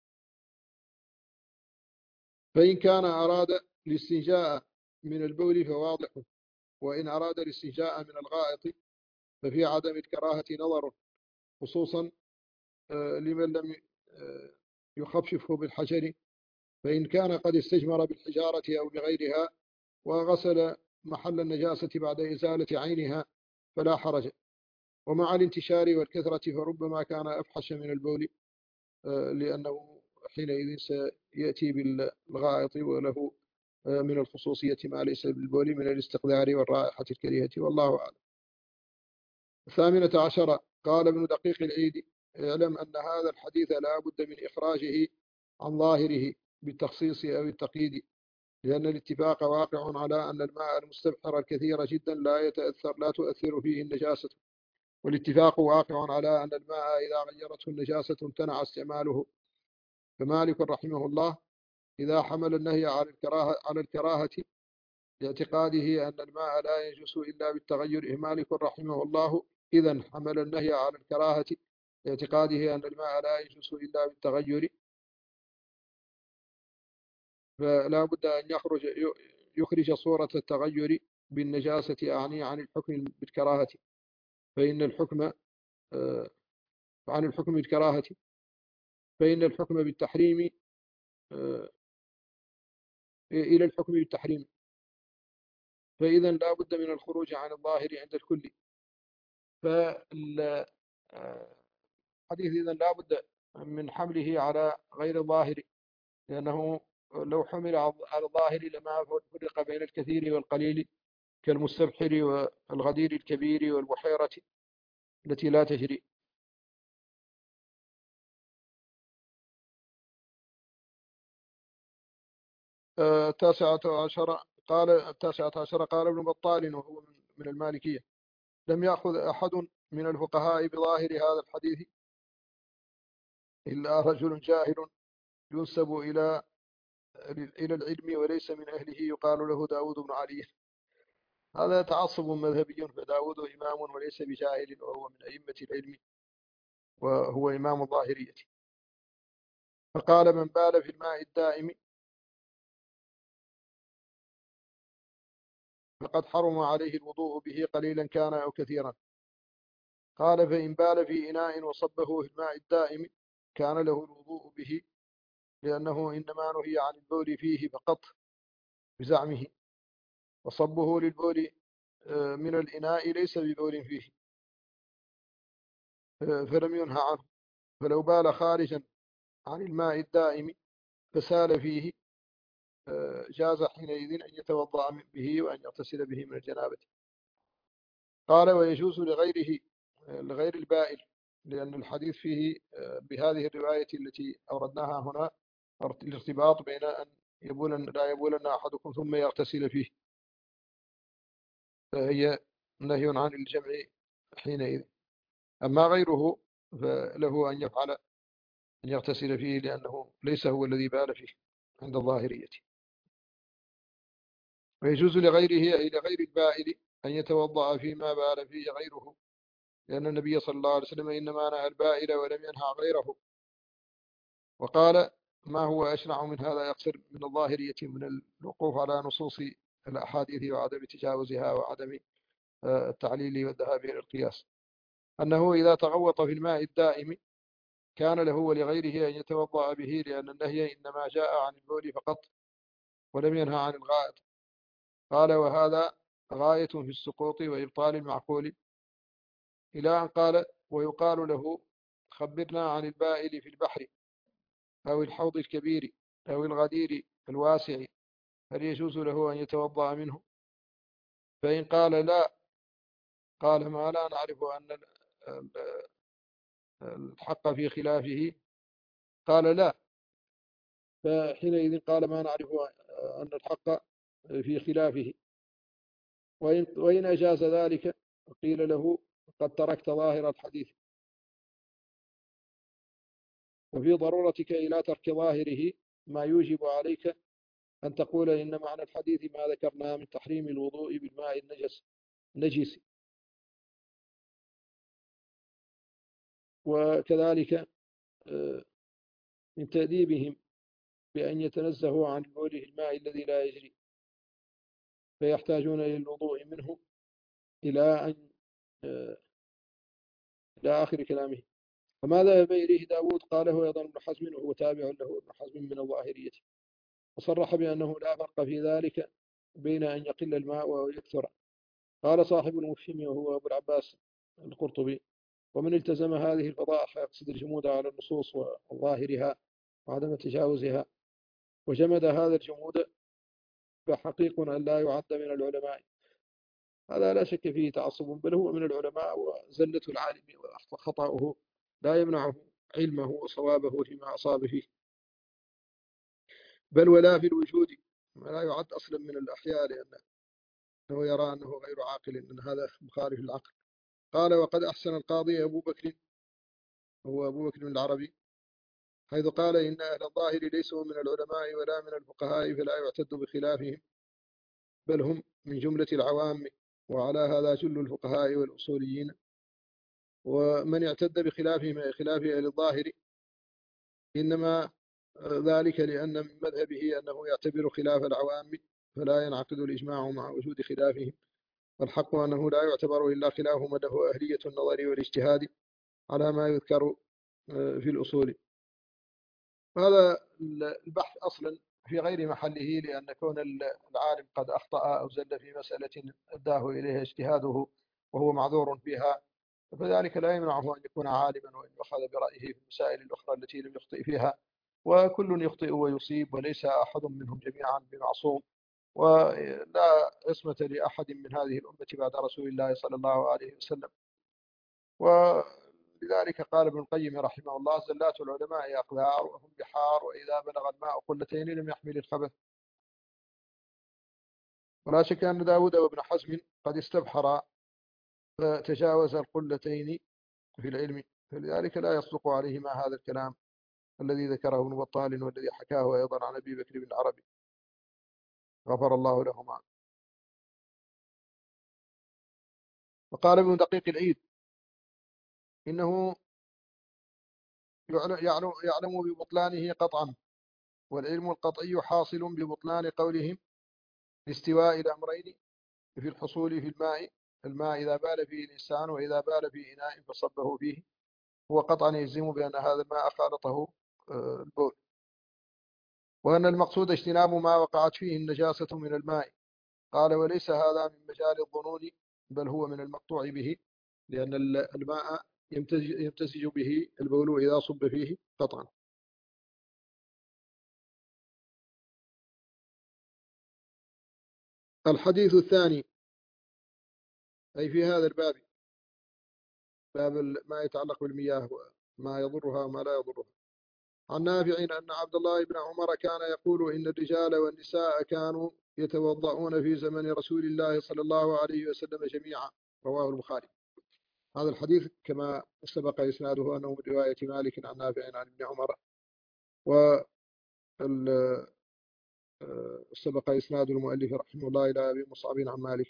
فإن كان أراد الاستنجاء من البول فواضح، وإن أراد الاستنجاء من الغائط ففي عدم الكراهة نظر، خصوصا لمن لم يخففه بالحجر، فإن كان قد استجمر بالحجارة أو بغيرها وغسل محل النجاسة بعد إزالة عينها فلا حرج. ومع الانتشار والكثرة فربما كان أفحش من البول، لأنه حينئذ سيأتي بالغائط، وله من الخصوصية ما ليس بالبول من الاستقذار والرائحة الكريهة، والله أعلم. 18. قال ابن دقيق العيد: اعلم أن هذا الحديث لا بد من إخراجه عن ظاهره بالتخصيص أو التقييد، لأن الاتفاق واقع على أن الماء المستبحر الكثير جدا لا تؤثر فيه النجاسة، والاتفاق واقع على أن الماء إذا غيرته النجاسة امتنع استعماله. فمالك رحمه الله إذا حمل النهي على الكراهة لاعتقاده أن الماء لا ينجس إلا بالتغير. مالك رحمه الله إذا حمل النهي على الكراهة لاعتقاده أن الماء لا ينجس إلا بالتغير، فلا بد أن يخرج صورة التغير بالنجاسة، أعني عن الحكم بالكراهة، فإن الحكم عن الحكم بالكراهة، فإن الحكم بالتحريم إلى الحكم بالتحريم، فإذا لا بد من الخروج عن الظاهر عند الكل. فالحديث إذا لا بد من حمله على غير الظاهر، لأنه لو حمل على الظاهر لما فرق بين الكثير والقليل، كالمستبحر والغدير الكبير والبحيرة التي لا تجري. التاسعة عشر قال ابن بطال وهو من المالكية: لم يأخذ أحد من الفقهاء بظاهر هذا الحديث إلا رجل جاهل ينسب إلى العلم وليس من أهله، يقال له داود بن علي. هذا تعصب مذهبي، فداود إمام وليس بجاهل، وهو من أئمة العلم وهو إمام الظاهرية. فقال: من بال في الماء الدائم فقد حرم عليه الوضوء به قليلا كان أو كثيرا. قال: فإن بال في إناء وصبه في الماء الدائم كان له الوضوء به، لأنه إنما نهي عن البول فيه فقط بزعمه، وصبه للبول من الإناء ليس ببول فيه، فلم ينهى عنه. فلو بال خارجا عن الماء الدائم فسال فيه جاز حينئذ أن يتوضأ به وأن يغتسل به من الجنابة. قال: ويجوز لغير البائل، لأن الحديث فيه بهذه الرواية التي أوردناها هنا الارتباط بين أن لا يبولن أحدكم ثم يغتسل فيه، فهي نهي عن الجمع حينئذ. أما غيره فله أن يفعل أن يغتسل فيه، لأنه ليس هو الذي بال فيه عند الظاهرية. ويجوز لغيره أي لغير البائل أن يتوضأ فيما بال فيه غيره، لأن النبي صلى الله عليه وسلم إنما نهى البائل ولم ينهى غيره. وقال: ما هو أشنع من هذا يقصر من الظاهرية من الوقوف على نصوص الأحاديث وعدم تجاوزها وعدم التعليل والذهاب إلى القياس، أنه إذا تغوط في الماء الدائم كان له ولغيره أن يتوضأ به، لأن النهي إنما جاء عن البول فقط ولم ينهى عن الغائط. قال: وهذا غاية في السقوط وإبطال المعقول، إلى أن قال: ويقال له: خبرنا عن البائل في البحر أو الحوض الكبير أو الغدير الواسع، هل يجوز له أن يتوضأ منه؟ فإن قال: لا، قال: ما لا نعرف أن الحق في خلافه. قال: لا، فحينئذ قال: ما نعرف أن الحق في خلافه. وإن أجاز ذلك قيل له: قد تركت ظاهر الحديث، وفي ضرورتك إلى ترك ظاهره ما يوجب عليك أن تقول إن معنى الحديث ما ذكرنا من تحريم الوضوء بالماء النجس. وكذلك من تأديبهم بأن يتنزهوا عن بوله الماء الذي لا يجري، فيحتاجون إلى الوضوء منه إلى أن إلى آخر كلامه. فما ذهب إليه داود قاله أيضا ابن حزم، وهو تابع له ابن حزم من الظاهرية، وصرح بأنه لا فرق في ذلك بين أن يقل الماء ويكثر. قال صاحب المفهم وهو أبو العباس القرطبي: ومن التزم هذه الفضائح يقصد الجمود على النصوص وظاهرها وعدم تجاوزها، وجمد هذا الجمود فحقيق أن لا يعد من العلماء. هذا لا شك فيه تعصب، بل هو من العلماء، وزلة العالم وخطأه لا يمنعه علمه وصوابه فيما أصاب فيه، بل ولا في الوجود لا يعد أصلا من الأحياء، لأنه يرى أنه غير عاقل، أن هذا مخالف للعقل. قال وقد أحسن القاضي أبو بكر، هو أبو بكر بن العربي، حيث قال إن أهل الظاهر ليسوا من العلماء ولا من الفقهاء فلا يعتد بخلافهم، بل هم من جملة العوام، وعلى هذا جل الفقهاء والأصوليين. ومن اعتد بخلافهم أي خلاف أهل الظاهر إنما ذلك لأن من مذهبه أنه يعتبر خلاف العوام، فلا ينعقد الإجماع مع وجود خلافهم. والحق أنه لا يعتبر إلا خلاف من له أهلية النظر والاجتهاد على ما يذكر في الأصول. هذا البحث أصلا في غير محله، لأن كون العالم قد أخطأ أو زل في مسألة أداه إليها اجتهاده وهو معذور فيها، فذلك لا يمنعه أن يكون عالما وأن يؤخذ برأيه في المسائل الأخرى التي لم يخطئ فيها. وكل يخطئ ويصيب، وليس أحد منهم جميعا بمعصوم، ولا عصمة لأحد من هذه الأمة بعد رسول الله صلى الله عليه وسلم. ولذلك قال ابن القيم رحمه الله: زلات العلماء أقذار وهم بحار، وإذا بلغ الماء قلتين لم يحمل الخبث. ولا شك أن داود وابن حزم قد استبحر فتجاوز القلتين في العلم، فلذلك لا يصدق عليهما هذا الكلام الذي ذكره ابن بطال والذي حكاه أيضا عن أبي بكر بن العربي غفر الله لهما. وقال ابن دقيق العيد: إنه يعلم ببطلانه قطعا، والعلم القطعي حاصل ببطلان قولهم لاستواء الأمرين في الحصول في الماء إذا بال فيه الإنسان، وإذا بال في إناء فصبه فيه هو قطعا يجزم بأن هذا الماء خالطه البول، وأن المقصود اجتناب ما وقعت فيه النجاسة من الماء. قال: وليس هذا من مجال الظنون، بل هو من المقطوع به، لأن الماء يمتزج به البول إذا صب فيه قطعا. الحديث الثاني أي في هذا الباب، باب ما يتعلق بالمياه وما يضرها وما لا يضرها، عن نافع أن عبد الله بن عمر كان يقول: إن الرجال والنساء كانوا يتوضؤون في زمن رسول الله صلى الله عليه وسلم جميعا. رواه البخاري. هذا الحديث كما سبق إسناده أنه من رواية مالك عن نافع عن ابن عمر، وسبق إسناد المؤلف رحمه الله إلى أبي مصعب عن مالك.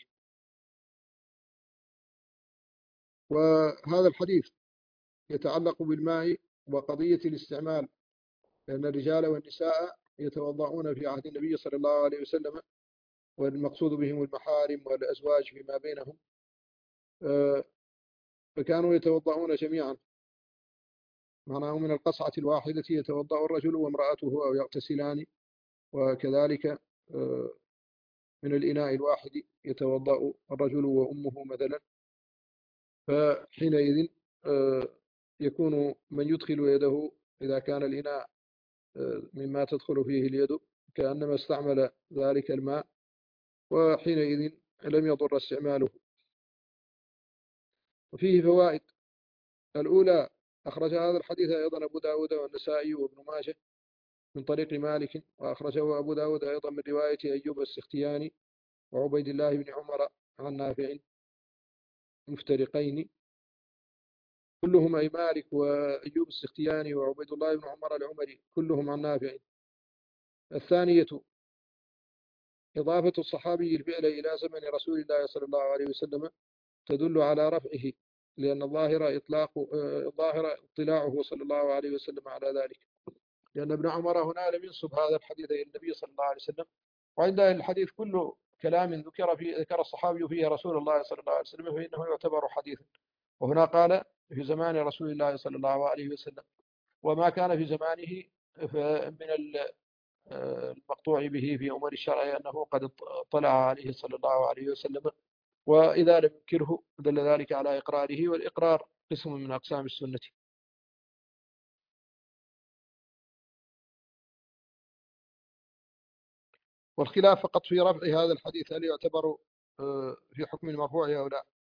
وهذا الحديث يتعلق بالماء وقضية الاستعمال، لأن الرجال والنساء يتوضؤون في عهد النبي صلى الله عليه وسلم، والمقصود بهم المحارم والأزواج فيما بينهم، فكانوا يتوضؤون جميعا، معناه من القصعة الواحدة يتوضأ الرجل وامرأته أو يغتسلان، وكذلك من الإناء الواحد يتوضأ الرجل وأمه مثلا. فحينئذ يكون من يدخل يده إذا كان الإناء مما تدخل فيه اليد كأنما استعمل ذلك الماء، وحينئذ لم يضر استعماله. وفيه فوائد. الأولى: أخرج هذا الحديث أيضا أبو داود والنسائي وابن ماجه من طريق مالك، وأخرجه أبو داود أيضا من رواية أيوب السختياني وعبيد الله بن عمر عن نافع مفترقين، كلهم أي مالك وأيوب السختياني وعبيد الله بن عمر العمري كلهم عن نافع. الثانية: إضافة الصحابي الفعل إلى زمن رسول الله صلى الله عليه وسلم تدل على رفعه، لأن الظاهر اطلاعه صلى الله عليه وسلم على ذلك، لأن ابن عمر هنا لم ينسب هذا الحديث إلى النبي صلى الله عليه وسلم. وعند الحديث كل كلام ذكر الصحابي فيه رسول الله صلى الله عليه وسلم فإنه يعتبر حديثا، وهنا قال في زمان رسول الله صلى الله عليه وسلم، وما كان في زمانه فمن المقطوع به في أمور الشرع أنه قد اطلع عليه صلى الله عليه وسلم، وإذا لم ينكره دل ذلك على إقراره، والإقرار قسم من أقسام السنة. والخلاف فقط في رفع هذا الحديث، هل يعتبر في حكم المرفوع أو لا.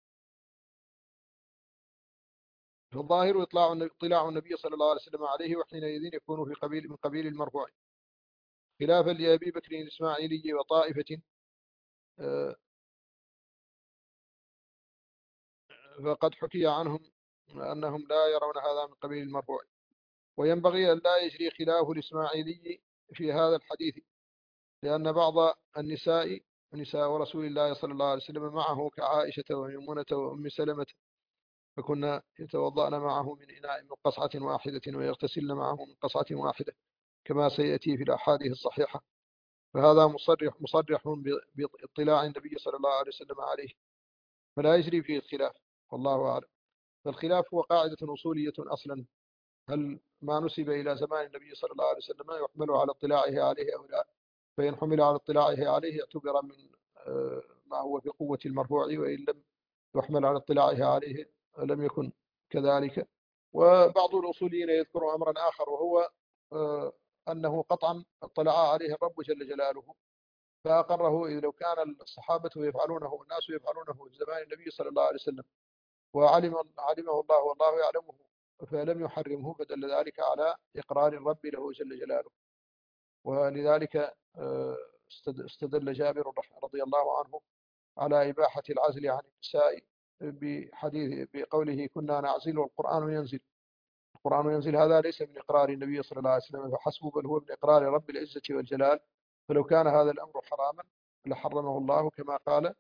فالظاهر اطلاع النبي صلى الله عليه وسلم عليه، وحينئذ يكون من قبيل المرفوع، خلافا لأبي بكر الإسماعيلي وطائفة فقد حكي عنهم أنهم لا يرون هذا من قبيل المرفوع. وينبغي أن لا يجري خلاف الإسماعيلي في هذا الحديث، لأن بعض النساء نساء رسول الله صلى الله عليه وسلم معه كعائشة وميمونة وأم سلمة، فكنا يتوضأن معه من إناء من قصعة واحدة ويغتسلن معه من قصعة واحدة كما سيأتي في الأحاديث الصحيحة. فهذا مصرح باطلاع النبي صلى الله عليه وسلم عليه، فلا يجري فيه الخلاف، والله أعلم. فالخلاف هو قاعدة أصولية أصلا، هل ما نسب إلى زمان النبي صلى الله عليه وسلم يحمل على اطلاعه عليه أو لا؟ فإن حمل على اطلاعه عليه اعتبر من ما هو في قوة المرفوع، وإن لم يحمل على اطلاعه عليه لم يكن كذلك. وبعض الأصوليين يذكر أمرا آخر، وهو أنه قطعا اطلع عليه الرب جل جلاله فأقره، إذ لو كان الصحابة يفعلونه والناس يفعلونه في زمان النبي صلى الله عليه وسلم علمه الله والله يعلمه فلم يحرمه، فدل ذلك على إقرار الرب له جل جلاله. ولذلك استدل جابر رضي الله عنه على إباحة العزل عن النساء بقوله كنا نعزل والقرآن ينزل. القرآن ينزل هذا ليس من إقرار النبي صلى الله عليه وسلم فحسبه، بل هو من إقرار رب العزة والجلال. فلو كان هذا الأمر حراما لحرمه الله، كما قال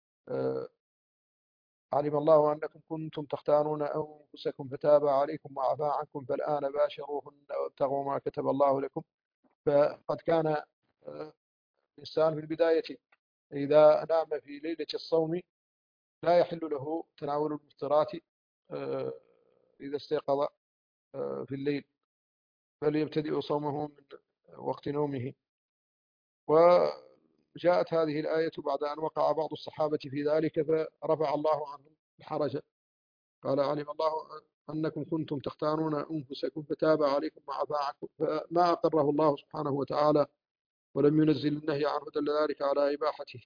علم الله أنكم كنتم تختانون أنفسكم فتاب عليكم وعفى عنكم فالآن باشروهن وابتغوا ما كتب الله لكم. فقد كان الإنسان في البداية إذا نام في ليلة الصوم لا يحل له تناول المفطرات إذا استيقظ في الليل، بل يبتدئ صومه من وقت نومه. وجاءت هذه الآية بعد أن وقع بعض الصحابة في ذلك فرفع الله عنهم الحرج، قال علم الله أنكم كنتم تختارون أنفسكم فتاب عليكم وعفى عنكم، فما أقره الله سبحانه وتعالى ولم ينزل النهي عنه، دل ذلك على إباحته.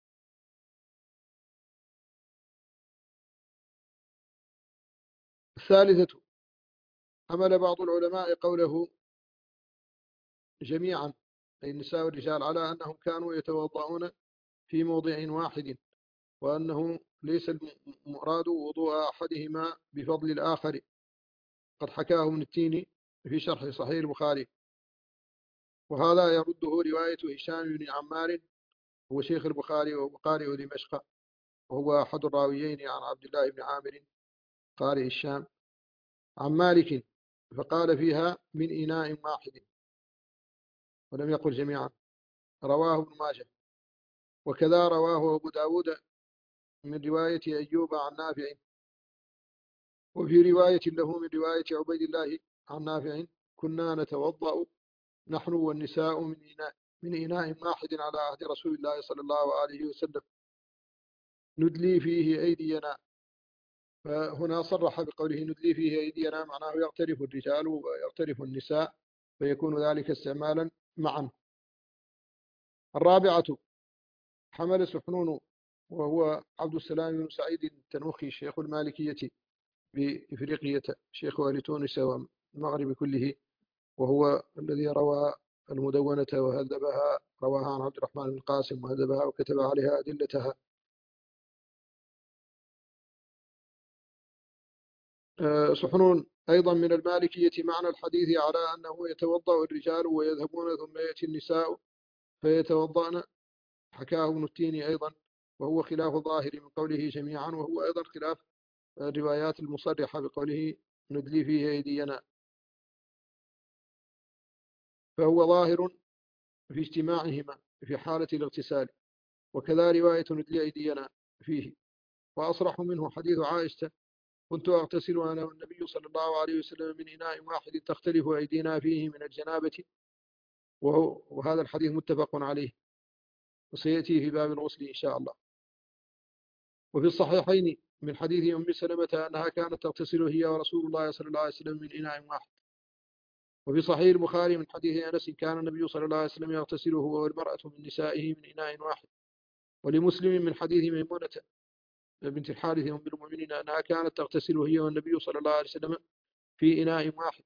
الثالثة، حمل بعض العلماء قوله جميعا أي النساء والرجال على أنهم كانوا يتوضؤون في موضع واحد، وأنه ليس المراد وضوء أحدهما بفضل الآخر. قد حكاه ابن التيني في شرح صحيح البخاري. وهذا يرده رواية هشام بن عمار، هو شيخ البخاري وهو قارئ دمشق، وهو أحد الراويين عن عبد الله بن عامر قارئ الشام عن مالك، فقال فيها من إناء واحد ولم يقل جميعا. رواه ابن ماجه، وكذا رواه أبو داود من رواية أيوب عن نافع، وفي رواية له من رواية عبيد الله عن نافع كنا نتوضأ نحن والنساء من إناء واحد على عهد رسول الله صلى الله عليه وسلم ندلي فيه أيدينا. فهنا صرح بقوله ندلي فيه أيدينا، معناه يغترف الرجال ويغترف النساء، فيكون ذلك استعمالا معا. الرابعة، حمل سحنون وهو عبد السلام بن سعيد التنوخي شيخ المالكية بإفريقية، شيخ أهل تونس والمغرب كله، وهو الذي روى المدونة وهذبها، رواها عن عبد الرحمن بن القاسم وهذبها وكتب عليها أدلتها. سحنون أيضا من المالكية معنى الحديث على أنه يتوضأ الرجال ويذهبون ثم يأتي النساء فيتوضأن، حكاه ابن التيني أيضا، وهو خلاف ظاهر من قوله جميعا، وهو أيضا خلاف الروايات المصرحة بقوله ندلي فيه أيدينا، فهو ظاهر في اجتماعهما في حالة الاغتسال، وكذا رواية ندلي أيدينا فيه. وأصرح منه حديث عائشة كنت أغتسل أنا والنبي صلى الله عليه وسلم من إناء واحد تختلف أيدينا فيه من الجنابة، وهذا الحديث متفق عليه وسيأتي في باب الغسل إن شاء الله. وفي الصحيحين من حديث أم سلمة أنها كانت تغتسل هي ورسول الله صلى الله عليه وسلم من إناء واحد. وفي صحيح البخاري من حديث أنس كان النبي صلى الله عليه وسلم يغتسل هو والمرأة من نسائه من إناء واحد. ولمسلم من حديث ميمونة بنت الحارث أم المؤمنين أنها كانت تغتسل هي والنبي صلى الله عليه وسلم في إناء واحد.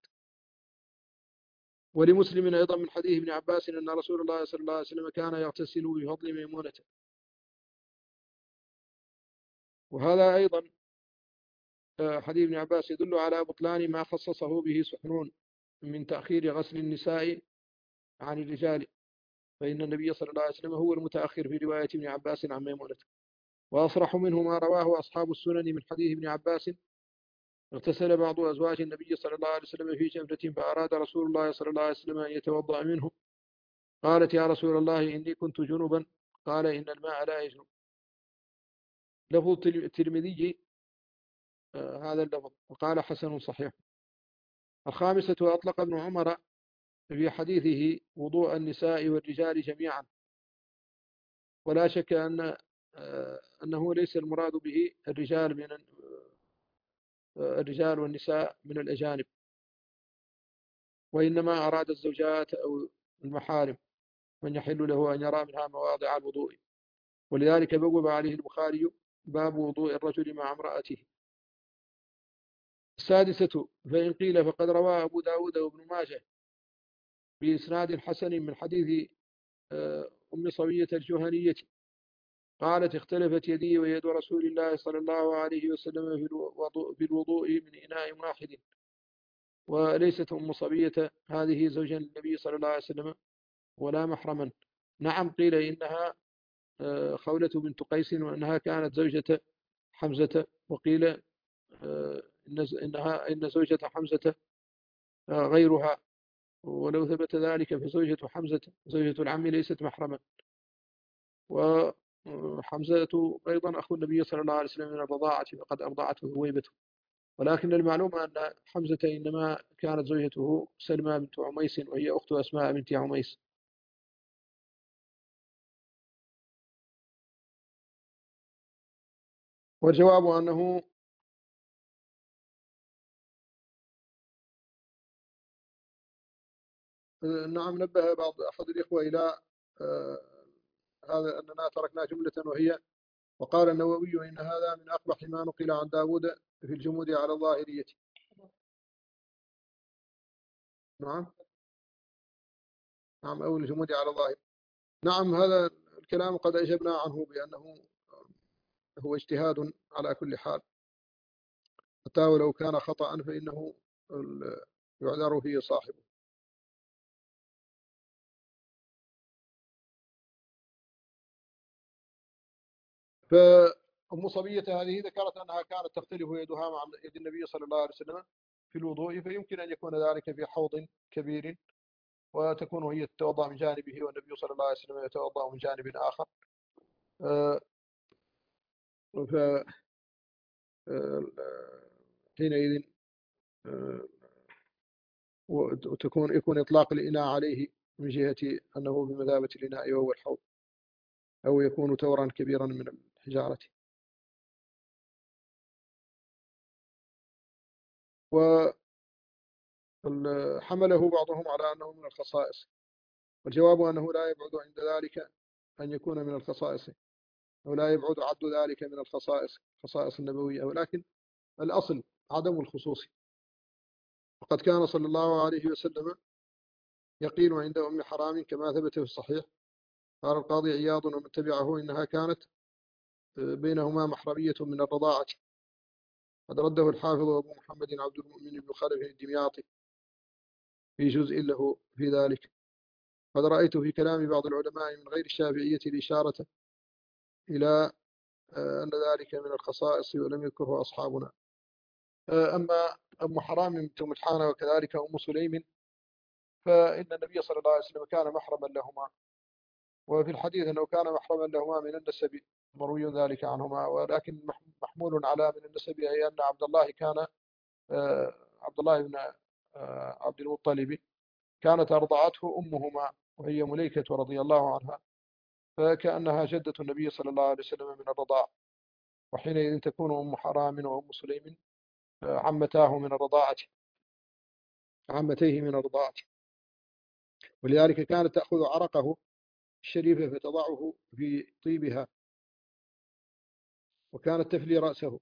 ولمسلم أيضا من حديث ابن عباس أن رسول الله صلى الله عليه وسلم كان يغتسل بفضل ميمونة. وهذا أيضا حديث ابن عباس يدل على بطلان ما خصصه به سحنون من تأخير غسل النساء عن الرجال، فإن النبي صلى الله عليه وسلم هو المتأخر في رواية ابن عباس عن ميمونة. وأصرح منه ما رواه أصحاب السنن من حديث ابن عباس: اغتسل بعض أزواج النبي صلى الله عليه وسلم في جمرة فأراد رسول الله صلى الله عليه وسلم أن يتوضأ منه، قالت: يا رسول الله إني كنت جنبا، قال: إن الماء لا يجنب. لفظ الترمذي هذا اللفظ، وقال: حسن صحيح. الخامسة: أطلق ابن عمر في حديثه وضوء النساء والرجال جميعا، ولا شك أنه ليس المراد به الرجال والنساء من الأجانب، وإنما أراد الزوجات أو المحارم من يحل له أن يرى منها مواضع الوضوء، ولذلك بوب عليه البخاري باب وضوء الرجل مع امرأته. السادسة: فإن قيل فقد روى أبو داود وابن ماجه بإسناد حسن من حديث أم صوية الجهنية قالت: اختلفت يدي ويد رسول الله صلى الله عليه وسلم في الوضوء من إناء واحد، وليست أم صبية هذه زوجا النبي صلى الله عليه وسلم ولا محرما. نعم، قيل إنها خولة بنت قيس وأنها كانت زوجة حمزة، وقيل إن زوجة حمزة غيرها، ولو ثبت ذلك فزوجة حمزة زوجة العم ليست محرما. وحمزة أيضا أخو النبي صلى الله عليه وسلم من الرضاعة، فقد أرضعته هويبته. ولكن المعلوم أن حمزة إنما كانت زوجته سلمى بنت عميس، وهي أخت أسماء بنت عميس. والجواب أنه نعم، نبه بعض أحد الإخوة إلى هذا أننا تركنا جملة وهي: وقال النووي إن هذا من أقبح ما نقل عن داود في الجمود على الظاهرية. نعم، نعم، أو الجمود على الظاهر. نعم، هذا الكلام قد أجبنا عنه بأنه هو اجتهاد على كل حال، حتى ولو كان خطأ فإنه يعذر فيه صاحبه. فأم صبية هذه ذكرت أنها كانت تختلف يدها مع يد النبي صلى الله عليه وسلم في الوضوء، فيمكن أن يكون ذلك في حوض كبير، وتكون هي تتوضأ من جانبه والنبي صلى الله عليه وسلم يتوضأ من جانب آخر. ف حينئذ يكون إطلاق الإناء عليه من جهة أنه بمثابة الإناء وهو الحوض، أو يكون تورا كبيرا من الحجارة. وحمله بعضهم على أنه من الخصائص، والجواب أنه لا يبعد عند ذلك أن يكون من الخصائص، أو لا يبعد عد ذلك من خصائص النبوية، ولكن الأصل عدم الخصوص. وقد كان صلى الله عليه وسلم يقين عند أم حرام كما ثبت في الصحيح. قال القاضي عياض ومن تبعه إنها كانت بينهما محرمية من الرضاعة. قد رده الحافظ أبو محمد عبد المؤمن بن خلف الدمياطي في جزء له في ذلك. قد رأيت في كلام بعض العلماء من غير الشافعية الإشارة إلى أن ذلك من الخصائص ولم يذكره أصحابنا. أما أم حرام بنت ملحانة وكذلك أم سليم فإن النبي صلى الله عليه وسلم كان محرما لهما، وفي الحديث أنه كان محرما لهما من النسب، مروي ذلك عنهما، ولكن محمول على من النسب أي أن عبد الله كان عبد الله بن عبد المطلب كانت أرضعته أمهما وهي مليكة رضي الله عنها، فكأنها جدة النبي صلى الله عليه وسلم من الرضاع، وحينئذ تكون أم حرام وأم سليم عمتاه من الرضاعة، عمتيه من الرضاعة. ولذلك كانت تأخذ عرقه الشريف فتضعه في طيبها، وكانت تفلي رأسه،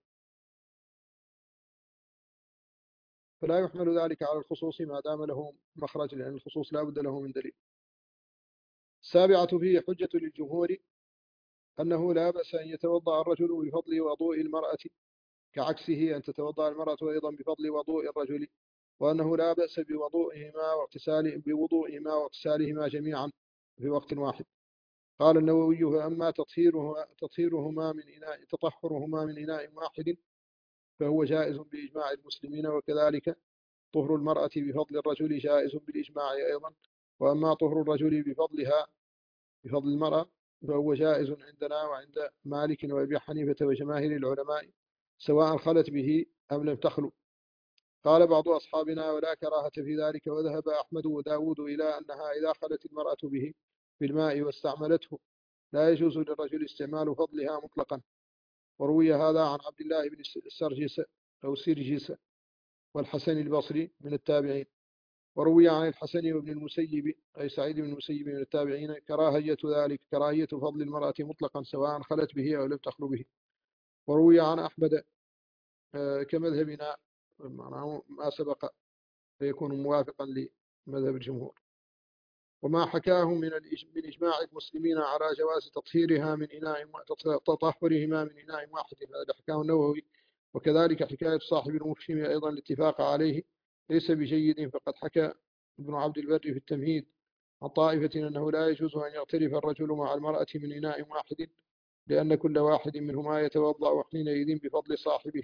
فلا يحمل ذلك على الخصوص ما دام له مخرج، لأن الخصوص لا بد له من دليل. السابعة فيه حجة للجمهور أنه لا بأس أن يتوضأ الرجل بفضل وضوء المرأة كعكسه أن تتوضأ المرأة أيضا بفضل وضوء الرجل، وأنه لا بأس بوضوئهما واغتسالهما جميعا في وقت واحد. قال النووي: فأما تطهرهما من إناء واحد فهو جائز بإجماع المسلمين، وكذلك طهر المرأة بفضل الرجل جائز بالإجماع أيضا. وأما طهر الرجل بفضل المرأة فهو جائز عندنا وعند مالك وأبي حنيفة وجماهير العلماء، سواء خلت به أم لم تخلو. قال بعض أصحابنا: ولا كراهة في ذلك. وذهب أحمد وداود إلى أنها إذا خلت المرأة به بالماء واستعملته لا يجوز للرجل استعمال فضلها مطلقا. وروي هذا عن عبد الله بن سرجس أو سرجس والحسن البصري من التابعين. وروي عن الحسن وابن المسيب أي سعيد بن المسيب من التابعين كراهية ذلك، كراهية فضل المرأة مطلقا سواء خلت به أو لم تخل به. وروي عن أحمد كمذهبنا ما سبق فيكون موافقا لمذهب الجمهور. وما حكاه من إجماع المسلمين على جواز تطهيرهما من إناء واحد، هذا حكاه النووي. وكذلك حكاية صاحب المفهم أيضا الاتفاق عليه ليس بجيد، فقد حكى ابن عبد البر في التمهيد عن طائفة أنه لا يجوز أن يغترف الرجل مع المرأة من إناء واحد، لأن كل واحد منهما يتوضأ حينئذ بفضل صاحبه.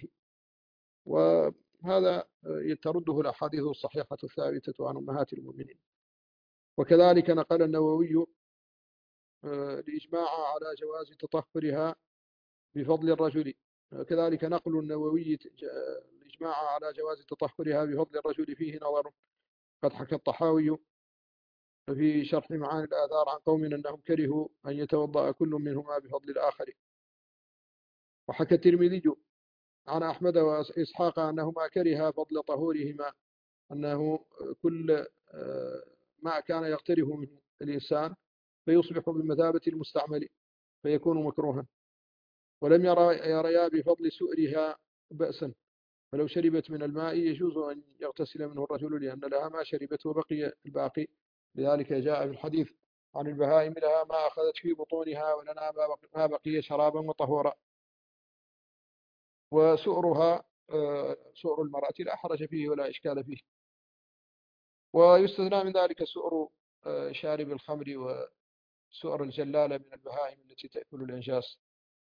وهذا ترده الأحاديث الصحيحة الثابتة عن أمهات المؤمنين. وكذلك نقل النووي الإجماع على جواز تطهرها بفضل الرجل. كذلك نقل النووي الإجماع على جواز تطهرها بفضل الرجل فيه نظر. قد حكى الطحاوي في شرح معاني الآثار عن قوم أنهم كرهوا أن يتوضأ كل منهما بفضل الآخر. وحكى الترمذي عن أحمد وإسحاق أنهما كرها فضل طهورهما، أنه كل ما كان يقترف منه الإنسان فيصبح بمثابة المستعمل فيكون مكروها. ولم يريا بفضل سؤرها بأسا، فلو شربت من الماء يجوز أن يغتسل منه الرجل لأن لها ما شربت وبقي الباقي. لذلك جاء في الحديث عن البهائم: لها ما أخذت في بطونها ولنا ما بقي شرابا وطهورا. وسؤرها سؤر المرأة لا حرج فيه ولا إشكال فيه. ويستثنى من ذلك سؤر شارب الخمر وسؤر الجلالة من البهائم التي تأكل الأنجاس.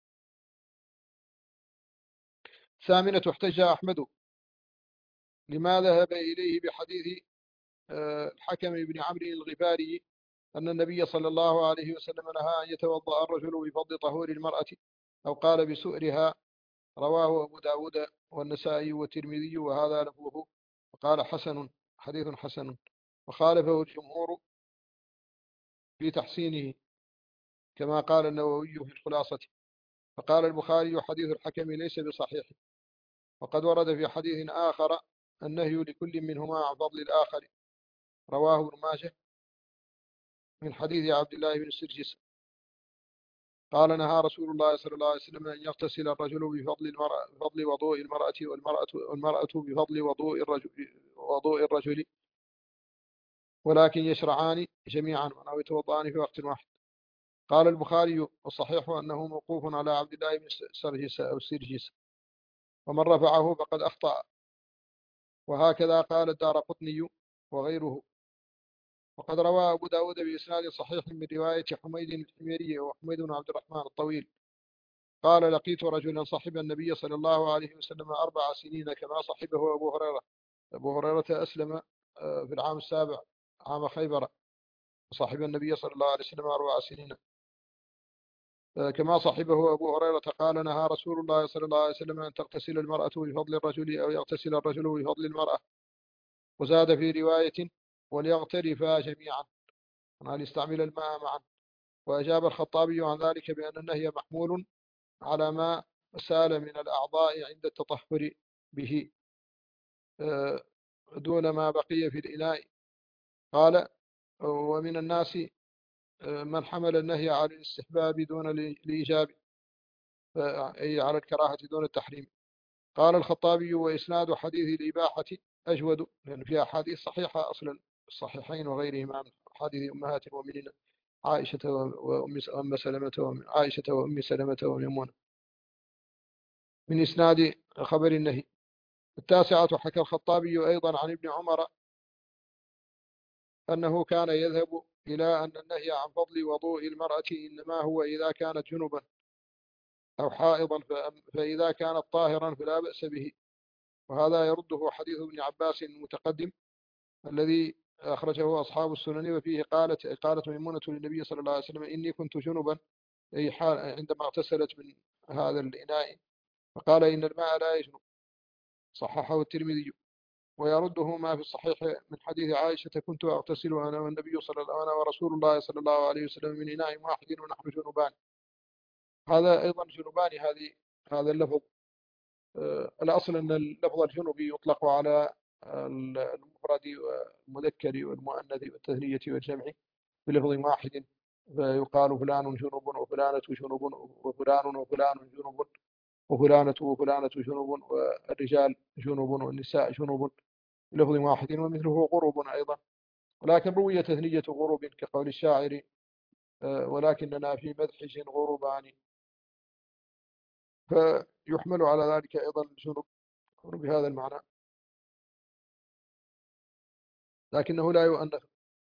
ثامنة: احتج أحمد لما ذهب إليه بحديث الحكم بن عمرو الغفاري أن النبي صلى الله عليه وسلم نهى أن يتوضأ الرجل بفضل طهور المرأة أو قال بسؤرها. رواه أبو داود والنسائي والترمذي وهذا لفظه، وقال حديث حسن، وخالفه الجمهور في تحسينه كما قال النووي في الخلاصة. فقال البخاري: حديث الحكم ليس بصحيح، وقد ورد في حديث آخر النهي لكل منهما عن فضل الآخر. رواه ابن ماجه من حديث عبد الله بن سرجس قال: نهى رسول الله صلى الله عليه وسلم أن يغتسل الرجل بفضل وضوء المرأة والمرأة بفضل وضوء الرجل، ولكن يشرعان جميعا أو يتوضأان في وقت واحد. قال البخاري: والصحيح أنه موقوف على عبد الله بن سرجس أو سرجس، ومن رفعه فقد أخطأ. وهكذا قال الدارقطني وغيره. وقد روى أبو داود بإسناد صحيح من رواية حميد الحميري وحميد بن عبد الرحمن الطويل قال: لقيت رجلا صحب النبي صلى الله عليه وسلم 4 سنين كما صحبه أبو هريرة. أبو هريرة أسلم في العام 7 عام خيبر، وصحب النبي صلى الله عليه وسلم 4 سنين كما صحبه أبو هريرة. قال: نهى رسول الله صلى الله عليه وسلم أن تغتسل المرأة بفضل الرجل أو يغتسل الرجل بفضل المرأة. وزاد في رواية: وليغترفا جميعا، أن يستعمل الماء معا. وأجاب الخطابي عن ذلك بأن النهي محمول على ما سال من الأعضاء عند التطهر به دون ما بقي في الإناء. قال: ومن الناس من حمل النهي على الاستحباب دون الإيجاب، أي على الكراهة دون التحريم. قال الخطابي: وإسناد حديث الإباحة أجود، لأن فيها أحاديث صحيحة أصلا الصحيحين وغيرهما من حديث أمهات المؤمنين عائشة وأم سلمة وعائشة وأم سلمة وميمونة. من إسناد خبر النهي. 9. حكى الخطابي أيضا عن ابن عمر أنه كان يذهب إلى أن النهي عن فضل وضوء المرأة إنما هو إذا كانت جنبا أو حائضا، فإذا كانت طاهرا فلا بأس به. وهذا يرده حديث ابن عباس المتقدم الذي أخرجه أصحاب السنن، وفيه قالت ميمونة للنبي صلى الله عليه وسلم: إني كنت جنبا، أي حال عندما اغتسلت من هذا الإناء، فقال: إن الماء لا يجنب. صححه الترمذي. ويرده ما في الصحيح من حديث عائشة: كنت أغتسل أنا والنبي أنا ورسول الله صلى الله عليه وسلم من إناء واحد ونحن جنبان. هذا أيضا جنبان، هذا اللفظ. الأصل أن اللفظ الجنوبي يطلق على المفرد والمذكر والمؤنث والتثنية والجمع بلفظ واحد، فيقال فلان جنوب وفلانة جنوب وفلان وفلان جنوب وفلانة وفلانة جنوب، والرجال جنوب والنساء جنوب بلفظ واحد. ومثله غروب أيضا، ولكن روي تثنية غروب كقول الشاعر: ولكننا في مدحج غروبان. فيحمل على ذلك أيضا الجنوب بهذا المعنى، لكنه لا يؤنث.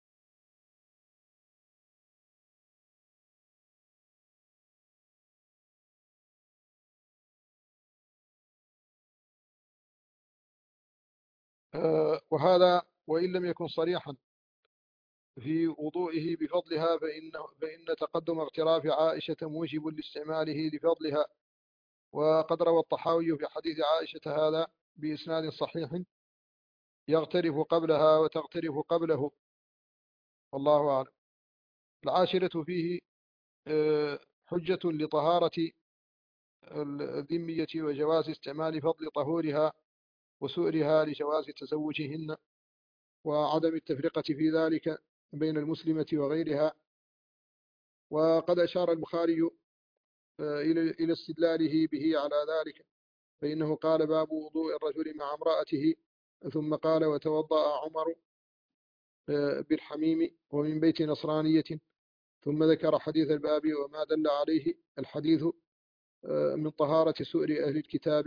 وهذا وإن لم يكن صريحا في وضوئه بفضلها، فإن تقدم اغتراف عائشة موجب لاستعماله لفضلها. وقد روى الطحاوي في حديث عائشة هذا بإسناد صحيح: يغترف قبلها وتغترف قبله، والله أعلم. 10 فيه حجة لطهارة الذمية وجواز استعمال فضل طهورها وسؤرها لجواز تزوجهن، وعدم التفرقة في ذلك بين المسلمة وغيرها. وقد أشار البخاري إلى استدلاله به على ذلك، فإنه قال: باب وضوء الرجل مع امرأته، ثم قال: وتوضأ عمر بالحميم ومن بيت نصرانية، ثم ذكر حديث الباب وما دل عليه الحديث من طهارة سؤر أهل الكتاب،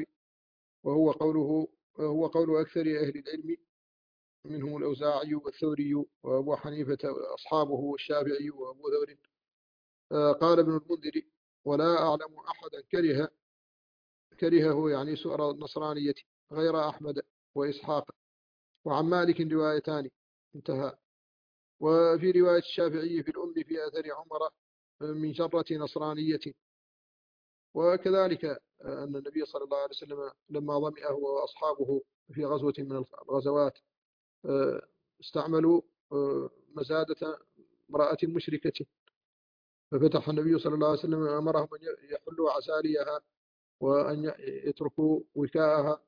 هو قول أكثر أهل العلم منهم الأوزاعي والثوري وأبو حنيفة وأصحابه والشافعي وأبو ثور. قال ابن المنذر: ولا أعلم أحدا كرهه، يعني سؤر النصرانية، غير أحمد وإسحاق. وعن مالك روايتان، انتهى. وفي رواية الشافعي في الأم في أثر عمر من شرة نصرانية. وكذلك أن النبي صلى الله عليه وسلم لما ظمئه وأصحابه في غزوة من الغزوات استعملوا مزادة امرأة مشركة، ففتح النبي صلى الله عليه وسلم أمرهم أن يحلوا عساليها وأن يتركوا وكاءها.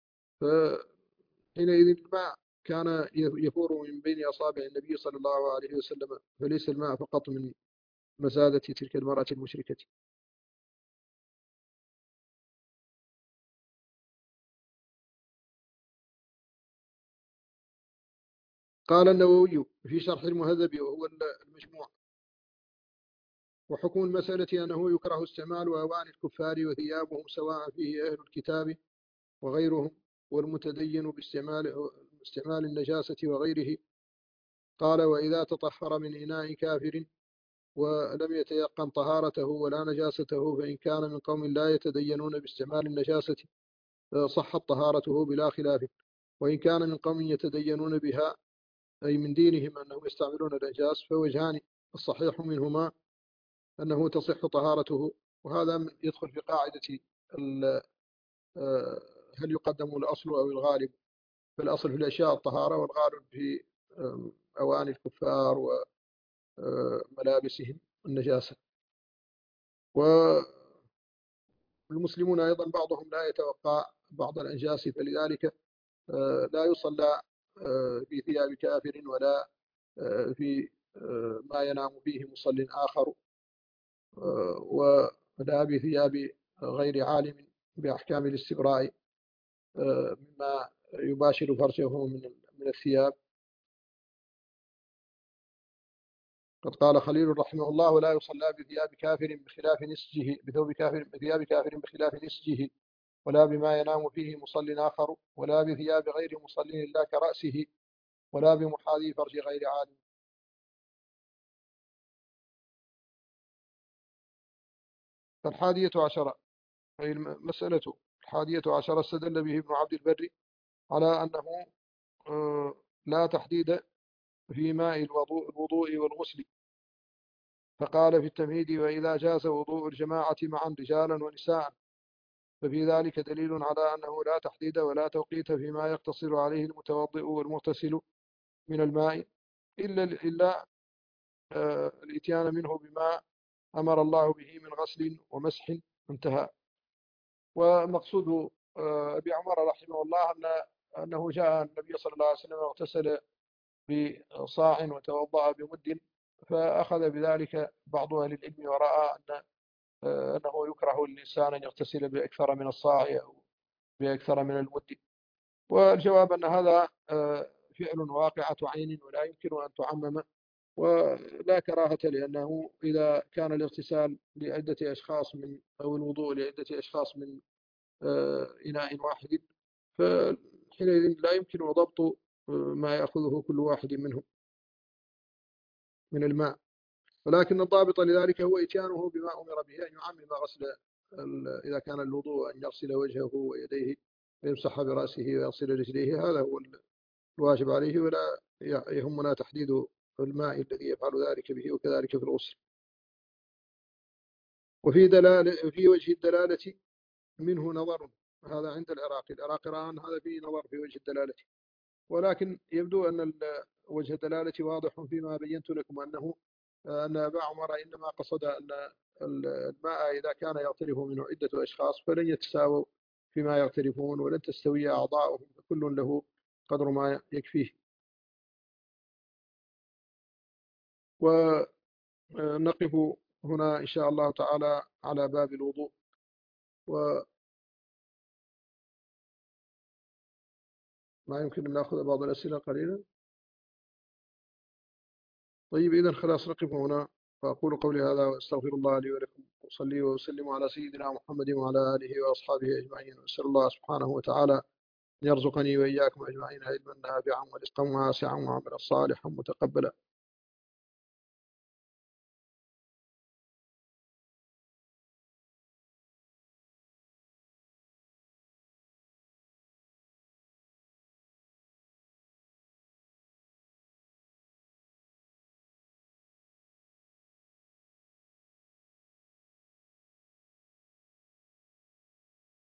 فحينئذ الماء كان يفور من بين أصابع النبي صلى الله عليه وسلم، فليس الماء فقط من مزادة تلك المرأة المشركة. قال النووي في شرح المهذب وهو المجموع: وحكم المسألة أنه يكره استعمال أواني الكفار وثيابهم، سواء فيه أهل الكتاب وغيرهم، والمتدين باستعمال النجاسة وغيره. قال: وإذا تطهر من إناء كافر ولم يتيقن طهارته ولا نجاسته، فإن كان من قوم لا يتدينون باستعمال النجاسة صحت طهارته بلا خلاف. وإن كان من قوم يتدينون بها، أي من دينهم أنهم يستعملون النجاس، فوجهان: الصحيح منهما أنه تصح طهارته، وهذا يدخل في قاعدة هل يقدم الأصل أو الغالب. فالأصل في الأشياء الطهارة، والغالب في أواني الكفار وملابسهم النجاسة. والمسلمون أيضا بعضهم لا يتوقع بعض الأنجاس، فلذلك لا يصلى في ثياب كافر ولا في ما ينام فيه مصل آخر، ولا بثياب غير عالم بأحكام الاستبراء مما يباشر فرجه من الثياب. قد قال خليل رحمه الله: ولا يصلى بثياب كافر بخلاف نسجه، بثوب كافر بثياب كافر بخلاف نسجه. ولا بما ينام فيه مصل آخر، ولا بثياب غير مصل إلا كرأسه، ولا بمحاذي فرج غير عالم. فالحادية عشرة، أي المسألة الحادية عشرة، استدل به ابن عبد البر على أنه لا تحديد في ماء الوضوء والغسل، فقال في التمهيد: وإذا جاز وضوء الجماعة معا رجالا ونساء، ففي ذلك دليل على أنه لا تحديد ولا توقيت فيما يقتصر عليه المتوضئ والمغتسل من الماء، إلا الإتيان منه بما أمر الله به من غسل ومسح. انتهى. ومقصود أبي عمر رحمه الله أنه جاء النبي صلى الله عليه وسلم واغتسل بصاع وتوضأ بمد، فأخذ بذلك بعض أهل العلم ورأى أنه يكره للإنسان أن يغتسل بأكثر من الصاع أو بأكثر من المد. والجواب أن هذا فعل واقعة عين ولا يمكن أن تعمم، ولا كراهة، لأنه إذا كان الاغتسال لعدة أشخاص أو الوضوء لعدة أشخاص من إناء واحد، فحينئذ لا يمكن ضبط ما يأخذه كل واحد منهم من الماء. ولكن الضابط لذلك هو إتيانه بما أمر به، أن يعمم غسل إذا كان الوضوء أن يغسل وجهه ويديه ويمسح برأسه ويغسل رجليه، هذا هو الواجب عليه، ولا يهمنا تحديد الماء الذي يفعل ذلك به، وكذلك في الغسل. في وجه الدلالة منه نظر، هذا عند العراقي رأى أن هذا فيه نظر في وجه الدلالة، ولكن يبدو أن وجه الدلالة واضح فيما بينت لكم، أن أبا عمر إنما قصد أن الماء إذا كان يغترف منه عدة أشخاص فلن يتساووا فيما يغترفون، ولن تستوي أعضاؤهم، كل له قدر ما يكفيه. ونقف هنا إن شاء الله تعالى على باب الوضوء. وما يمكن أن نأخذ بعض الأسئلة قليلا. طيب، إذن خلاص نقف هنا، فأقول قولي هذا وأستغفر الله لي ولكم، وصلي وسلم على سيدنا محمد وعلى آله وأصحابه أجمعين، وأسأل الله سبحانه وتعالى أن يرزقني وإياكم أجمعين علما نافعا ورزقا واسعا وعملا صالحا متقبلا.